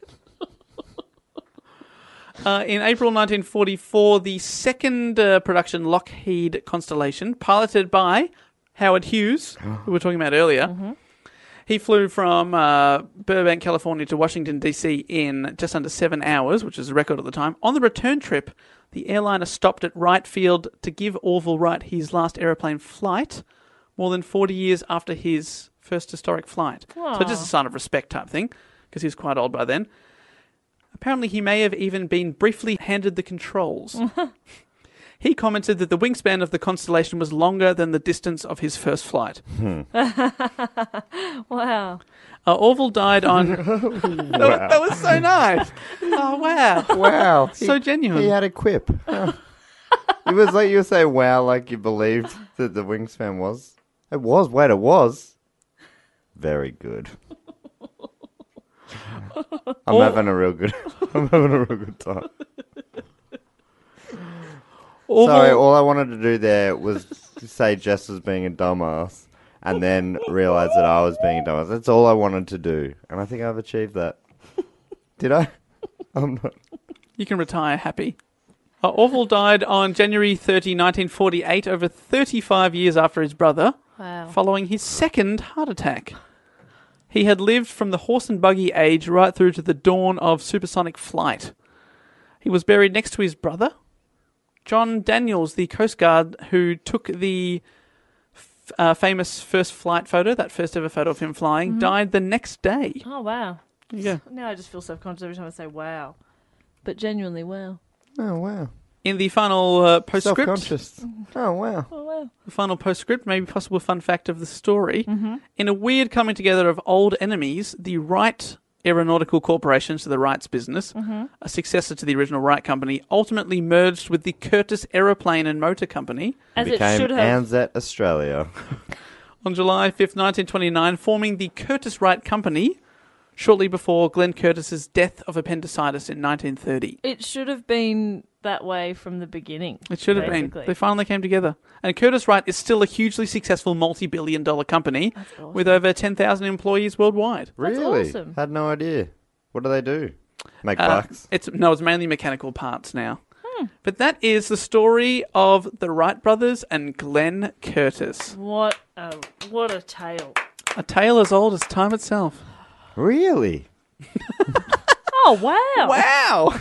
In April 1944, the second production Lockheed Constellation, piloted by Howard Hughes, who we were talking about earlier, he flew from Burbank, California to Washington, D.C. in just under 7 hours, which is a record at the time. On the return trip, the airliner stopped at Wright Field to give Orville Wright his last aeroplane flight, more than 40 years after his first historic flight. Aww. So just a sign of respect type thing, because he was quite old by then. Apparently, he may have even been briefly handed the controls. He commented that the wingspan of the Constellation was longer than the distance of his first flight. Wow. Orville died on... that was so nice. Oh, wow. Wow. So genuine. He had a quip. It was like you were saying, wow, like you believed that the wingspan was. It was. Wait, it was. Very good. I'm having a real good time. Sorry, all I wanted to do there was say Jess was being a dumbass and then realise that I was being a dumbass. That's all I wanted to do. And I think I've achieved that. Did I? I'm not. You can retire happy. Orville died on January 30, 1948, over 35 years after his brother, following his second heart attack. He had lived from the horse and buggy age right through to the dawn of supersonic flight. He was buried next to his brother. John Daniels, the Coast Guard who took the famous first flight photo, that first ever photo of him flying, died the next day. Oh, wow. There you go. Now I just feel self-conscious every time I say wow. But genuinely, wow. Oh, wow. In the final postscript... Self-conscious. Oh, wow. Oh, wow. The final postscript, maybe possible fun fact of the story. In a weird coming together of old enemies, the Wright Aeronautical Corporation, so the Wrights business, a successor to the original Wright Company, ultimately merged with the Curtis Aeroplane and Motor Company. As it became should have. ANZAC Australia. On July 5th, 1929, forming the Curtis Wright Company, shortly before Glenn Curtis's death of appendicitis in 1930. It should have been that way from the beginning. It should have been. They finally came together. And Curtis Wright is still a hugely successul multi-billion-dollar company with over 10,000 employees worldwide. That's Really? awesome. Had no idea. What do they do? Make bucks? It's mainly mechanical parts now. But that is the story of the Wright brothers and Glenn Curtis. What a tale. A tale as old as time itself. Really? Oh, wow. Wow!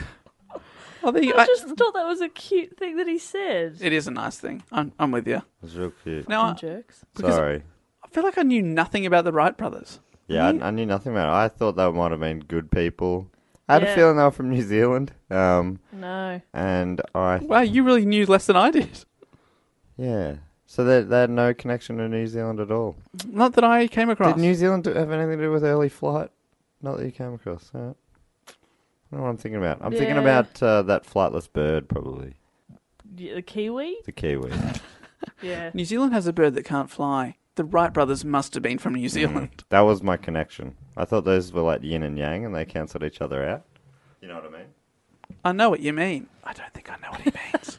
I just thought that was a cute thing that he said. It is a nice thing. I'm with you. It's real cute. Now, Jerks. Sorry. I feel like I knew nothing about the Wright brothers. Yeah, I knew nothing about it. I thought they might have been good people. I had Yeah. a feeling they were from New Zealand. No. And I... Wow, you really knew less than I did. Yeah. So they had no connection to New Zealand at all. Not that I came across. Did New Zealand have anything to do with early flight? Not that you came across. I don't know what I'm thinking about. I'm thinking Yeah. about that flightless bird, probably. Yeah, the kiwi? The kiwi. Yeah. New Zealand has a bird that can't fly. The Wright brothers must have been from New Zealand. That was my connection. I thought those were like yin and yang and they cancelled each other out. You know what I mean? I know what you mean. I don't think I know what he means.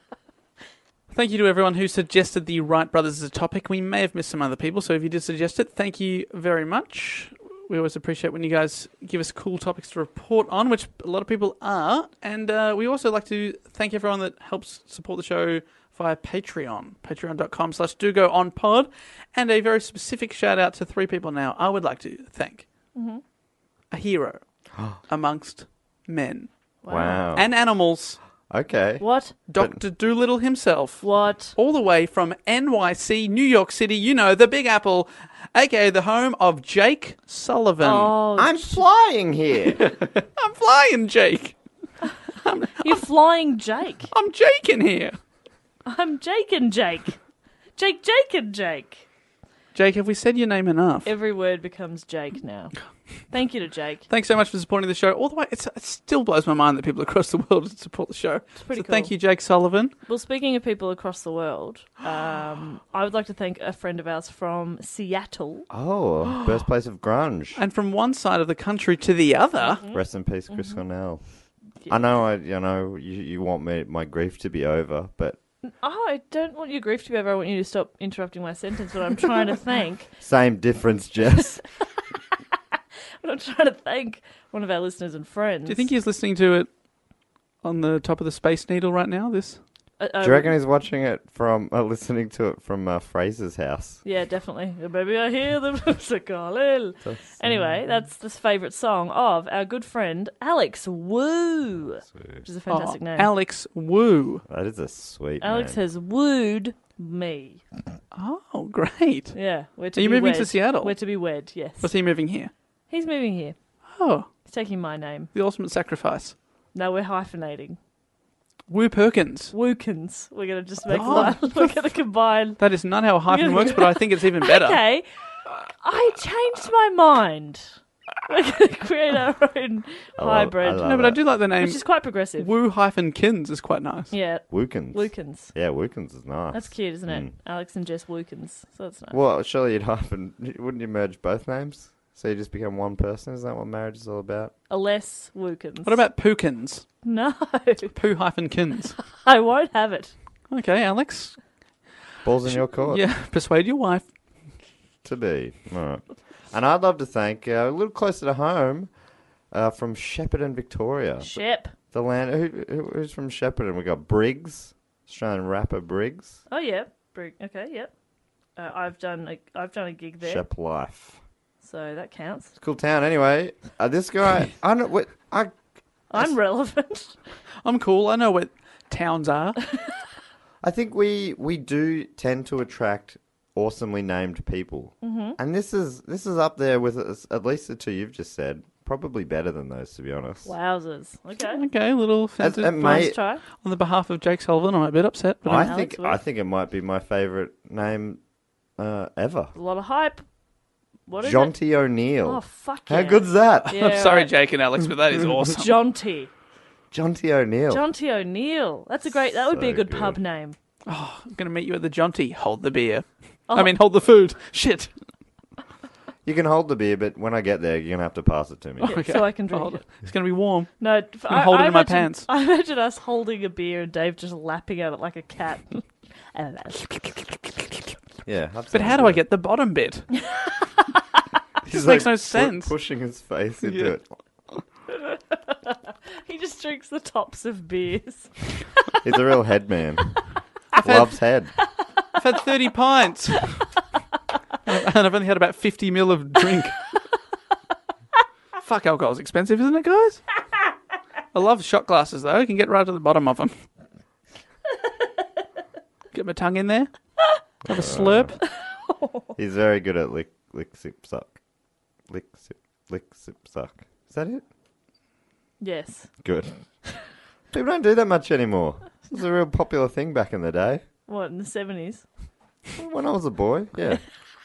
Thank you to everyone who suggested the Wright brothers as a topic. We may have missed some other people, so if you did suggest it, thank you very much. We always appreciate when you guys give us cool topics to report on, which a lot of people are. And we also like to thank everyone that helps support the show via Patreon, patreon.com/dogoonpod. And a very specific shout out to 3 people now I would like to thank. A hero amongst men Wow. and animals. Okay. What? Dr. Doolittle himself. What? All the way from NYC, New York City, you know, the Big Apple, aka the home of Jake Sullivan. Oh, I'm flying here. I'm flying, Jake. you're flying Jake. I'm Jake in here. I'm Jake and Jake. Jake and Jake. Jake, have we said your name enough? Every word becomes Jake now. Thank you to Jake. Thanks so much for supporting the show. All the way, it still blows my mind that people across the world support the show. It's pretty cool. Thank you, Jake Sullivan. Well, speaking of people across the world, I would like to thank a friend of ours from Seattle. Oh, birthplace of grunge. And from one side of the country to the other, Rest in peace, Chris Cornell. I know, you want my grief to be over, but Oh, I don't want your grief to be over. I want you to stop interrupting my sentence. But I'm trying to thank. same difference, Jess. But I'm trying to thank one of our listeners and friends. do you think he's listening to it on the top of the Space Needle right now? This Do you reckon he's watching it from, listening to it from Fraser's house? Yeah, definitely. Baby, I hear the music calling. Anyway, that's the favourite song of our good friend Alex Woo, which is a fantastic name. Alex Woo. That is a sweet Alex name. has wooed me. Oh, great. Yeah, we're to Are you be moving wed. to Seattle? We're to be wed. Yes. Was he moving here? He's moving here. Oh, He's taking my name. the ultimate sacrifice. No, we're hyphenating. Woo Perkins. Wookins. We're going to just make Oh. one. We're going to combine. That is not how a hyphen works, but I think it's even better. Okay. I changed my mind. We're going to create our own hybrid. I love No, but I it. do like the name. Which is quite progressive. Woo-Kins is quite nice. Yeah. Wookins. Wookins. Yeah, Wookins is nice. That's cute, isn't it? Alex and Jess Wookins. So that's nice. Well, surely wouldn't you merge both names? So you just become one person? Is that what marriage is all about? A less Wookins. What about Pookins? No. Poo-Kins. I won't have it. Okay, Alex. Balls in your court. Yeah, persuade your wife. To be. All right. And I'd love to thank, a little closer to home, from Shepparton, Victoria. Shep. The land. Who's from Shepparton? We got Briggs, Australian rapper Briggs. Oh, yeah. Okay, yep. I've done a gig there. Shep Life. So that counts. It's a cool town. Anyway, this guy, I don't. What, I'm relevant. I'm cool. I know what towns are. I think we do tend to attract awesomely named people, and this is up there with at least the two you've just said. Probably better than those, to be honest. Wowzers. Okay. Okay, a little As- offended. mate, Nice try. On the behalf of Jake Sullivan, I'm a bit upset. But I Alex think Wood. I think it might be my favourite name ever. A lot of hype. What is it? Jonty O'Neill. Oh, fuck How yeah. good's that? Yeah, I'm sorry, right. Jake and Alex, but that is awesome. Jonty. Jonty O'Neill. Jonty O'Neill. That would be a So good good. pub name. I'm going to meet you at the Jonty. Hold the beer. Oh. I mean, hold the food. Shit. You can hold the beer, but when I get there, you're gonna have to pass it to me. Yeah, so I can drink Hold it. it. It's going to be warm. No, I hold it in my imagine- pants. I imagine us holding a beer and Dave just lapping at it like a cat. Yeah. But how do I get the bottom bit? This makes no sense. Pushing his face into Yeah. He just drinks the tops of beers. He's a real head man. Loves head. I've had 30 pints. And I've only had about 50 mil of drink. Fuck, alcohol's expensive, isn't it, guys? I love shot glasses, though. I can get right to the bottom of them. Get my tongue in there. Have a slurp. He's very good at lick, sip, suck. Lick, sip, suck. Is that it? Yes. Good. People don't do that much anymore. This was a real popular thing back in the day. What, in the 70s? When I was a boy, yeah.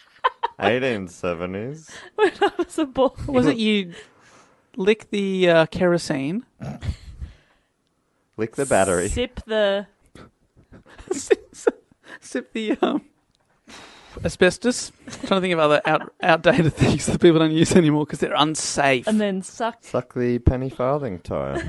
1870s. When I was a boy. Was it you lick the kerosene, Lick the battery. Sip the... sip the asbestos? I'm trying to think of other outdated things that people don't use anymore because they're unsafe. And then suck. Suck the penny farthing tire.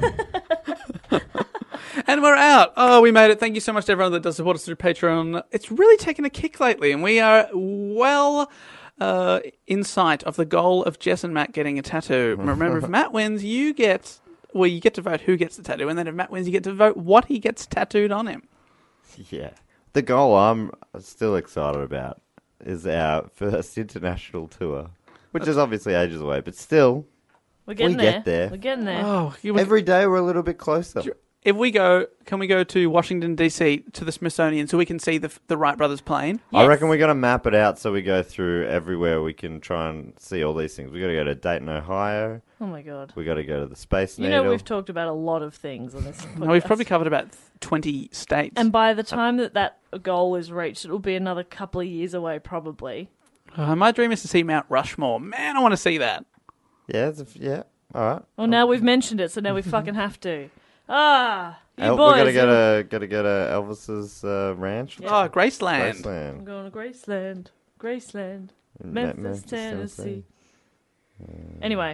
And we're out. Oh, we made it. Thank you so much to everyone that does support us through Patreon. It's really taken a kick lately, and we are well in sight of the goal of Jess and Matt getting a tattoo. Remember, if Matt wins, you get to vote who gets the tattoo, and then if Matt wins, you get to vote what he gets tattooed on him. Yeah. The goal I'm still excited about is our first international tour, which is obviously ages away, but still, We're getting We there. get there. We're getting there. Oh, every day we're a little bit closer. If we go, can we go to Washington, D.C., to the Smithsonian so we can see the Wright brothers plane? I reckon we got to map it out so we go through everywhere we can try and see all these things. We got to go to Dayton, Ohio. Oh my god. We got to go to the Space You Needle. know, we've talked about a lot of things on this podcast. No, we've probably covered about 20 states. And by the time that goal is reached, it will be another couple of years away, probably. My dream is to see Mount Rushmore. Man, I want to see that. Yeah, yeah. All right. Well, now we've mentioned it, so now we fucking have to. You boys. We gotta go to Elvis's ranch. Oh, Graceland. I'm Graceland. going to Graceland, In Memphis, Tennessee. Anyway,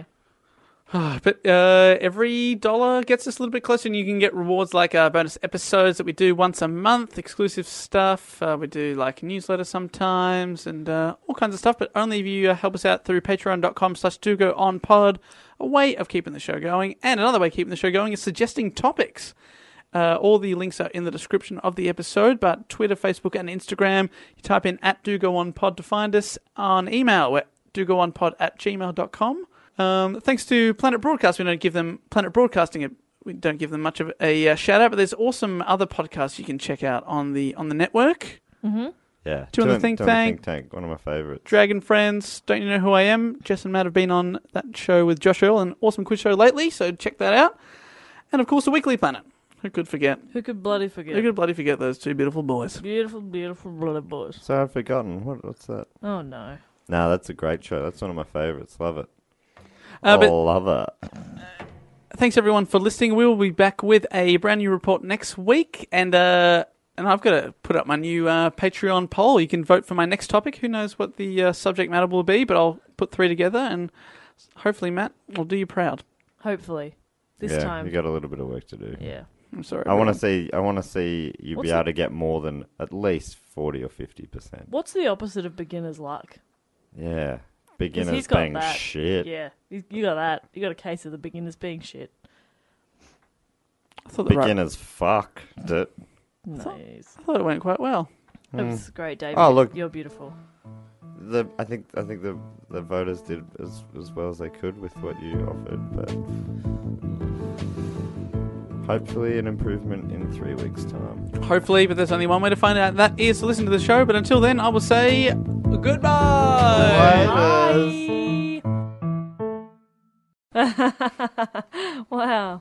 But every dollar gets us a little bit closer, and you can get rewards like bonus episodes that we do once a month, exclusive stuff. We do like a newsletter sometimes, and all kinds of stuff. But only if you help us out through patreon.com/dogoonpod, a way of keeping the show going. And another way of keeping the show going is suggesting topics. All the links are in the description of the episode, but Twitter, Facebook, and Instagram, you type in @dogoonpod to find us. On email, we're dogoonpod@gmail.com. Thanks to Planet Broadcast. We don't give them Planet Broadcasting. We don't give them much of a shout out, but there's awesome other podcasts you can check out on the network. Mm-hmm. Yeah. Two on the Think Tank. One of my favourites. Dragon Friends. Don't You Know Who I Am? Jess and Matt have been on that show with Josh Earl, an awesome quiz show lately, so check that out. And of course, the Weekly Planet. Who could forget? Who could bloody forget? Who could bloody forget those two beautiful boys? Beautiful, beautiful bloody boys. So I've forgotten. What's that? Oh no. No, that's a great show. That's one of my favourites. Love it. But love it. thanks everyone for listening. We will be back with a brand new report next week, and I've got to put up my new Patreon poll. You can vote for my next topic. Who knows what the subject matter will be, but I'll put 3 together, and hopefully, Matt, will do you proud. Hopefully, this yeah, time. you got a little bit of work to do. Yeah. I'm sorry. I want to see you What's be able to get more than at least 40 or 50%. What's the opposite of beginner's luck? Yeah. 'Cause Beginners he's got being that. shit. Yeah, you got that. You got a case of the beginners being shit. I thought Beginners fucked it. Nice. I thought it went quite well. It was great, David. Oh, look. You're beautiful. I think the voters did as well as they could with what you offered, but hopefully an improvement in 3 weeks' time. Hopefully, but there's only one way to find out. That is to listen to the show. But until then, I will say goodbye. Bye. Wow.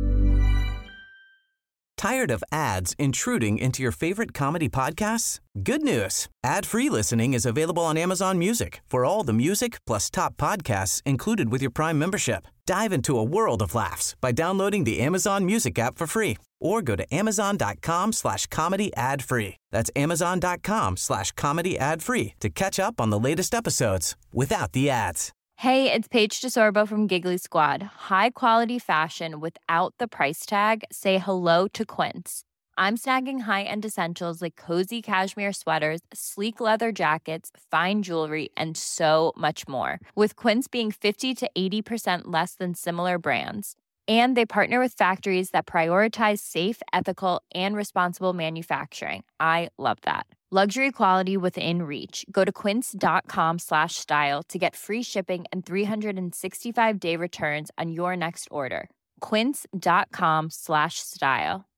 Tired of ads intruding into your favorite comedy podcasts? Good news. Ad-free listening is available on Amazon Music for all the music plus top podcasts included with your Prime membership. Dive into a world of laughs by downloading the Amazon Music app for free or go to amazon.com/comedy ad-free. That's amazon.com/comedy ad-free to catch up on the latest episodes without the ads. Hey, it's Paige DeSorbo from Giggly Squad. High quality fashion without the price tag. Say hello to Quince. I'm snagging high-end essentials like cozy cashmere sweaters, sleek leather jackets, fine jewelry, and so much more. With Quince being 50 to 80% less than similar brands. And they partner with factories that prioritize safe, ethical, and responsible manufacturing. I love that. Luxury quality within reach. Go to quince.com/style to get free shipping and 365-day returns on your next order. Quince.com/style.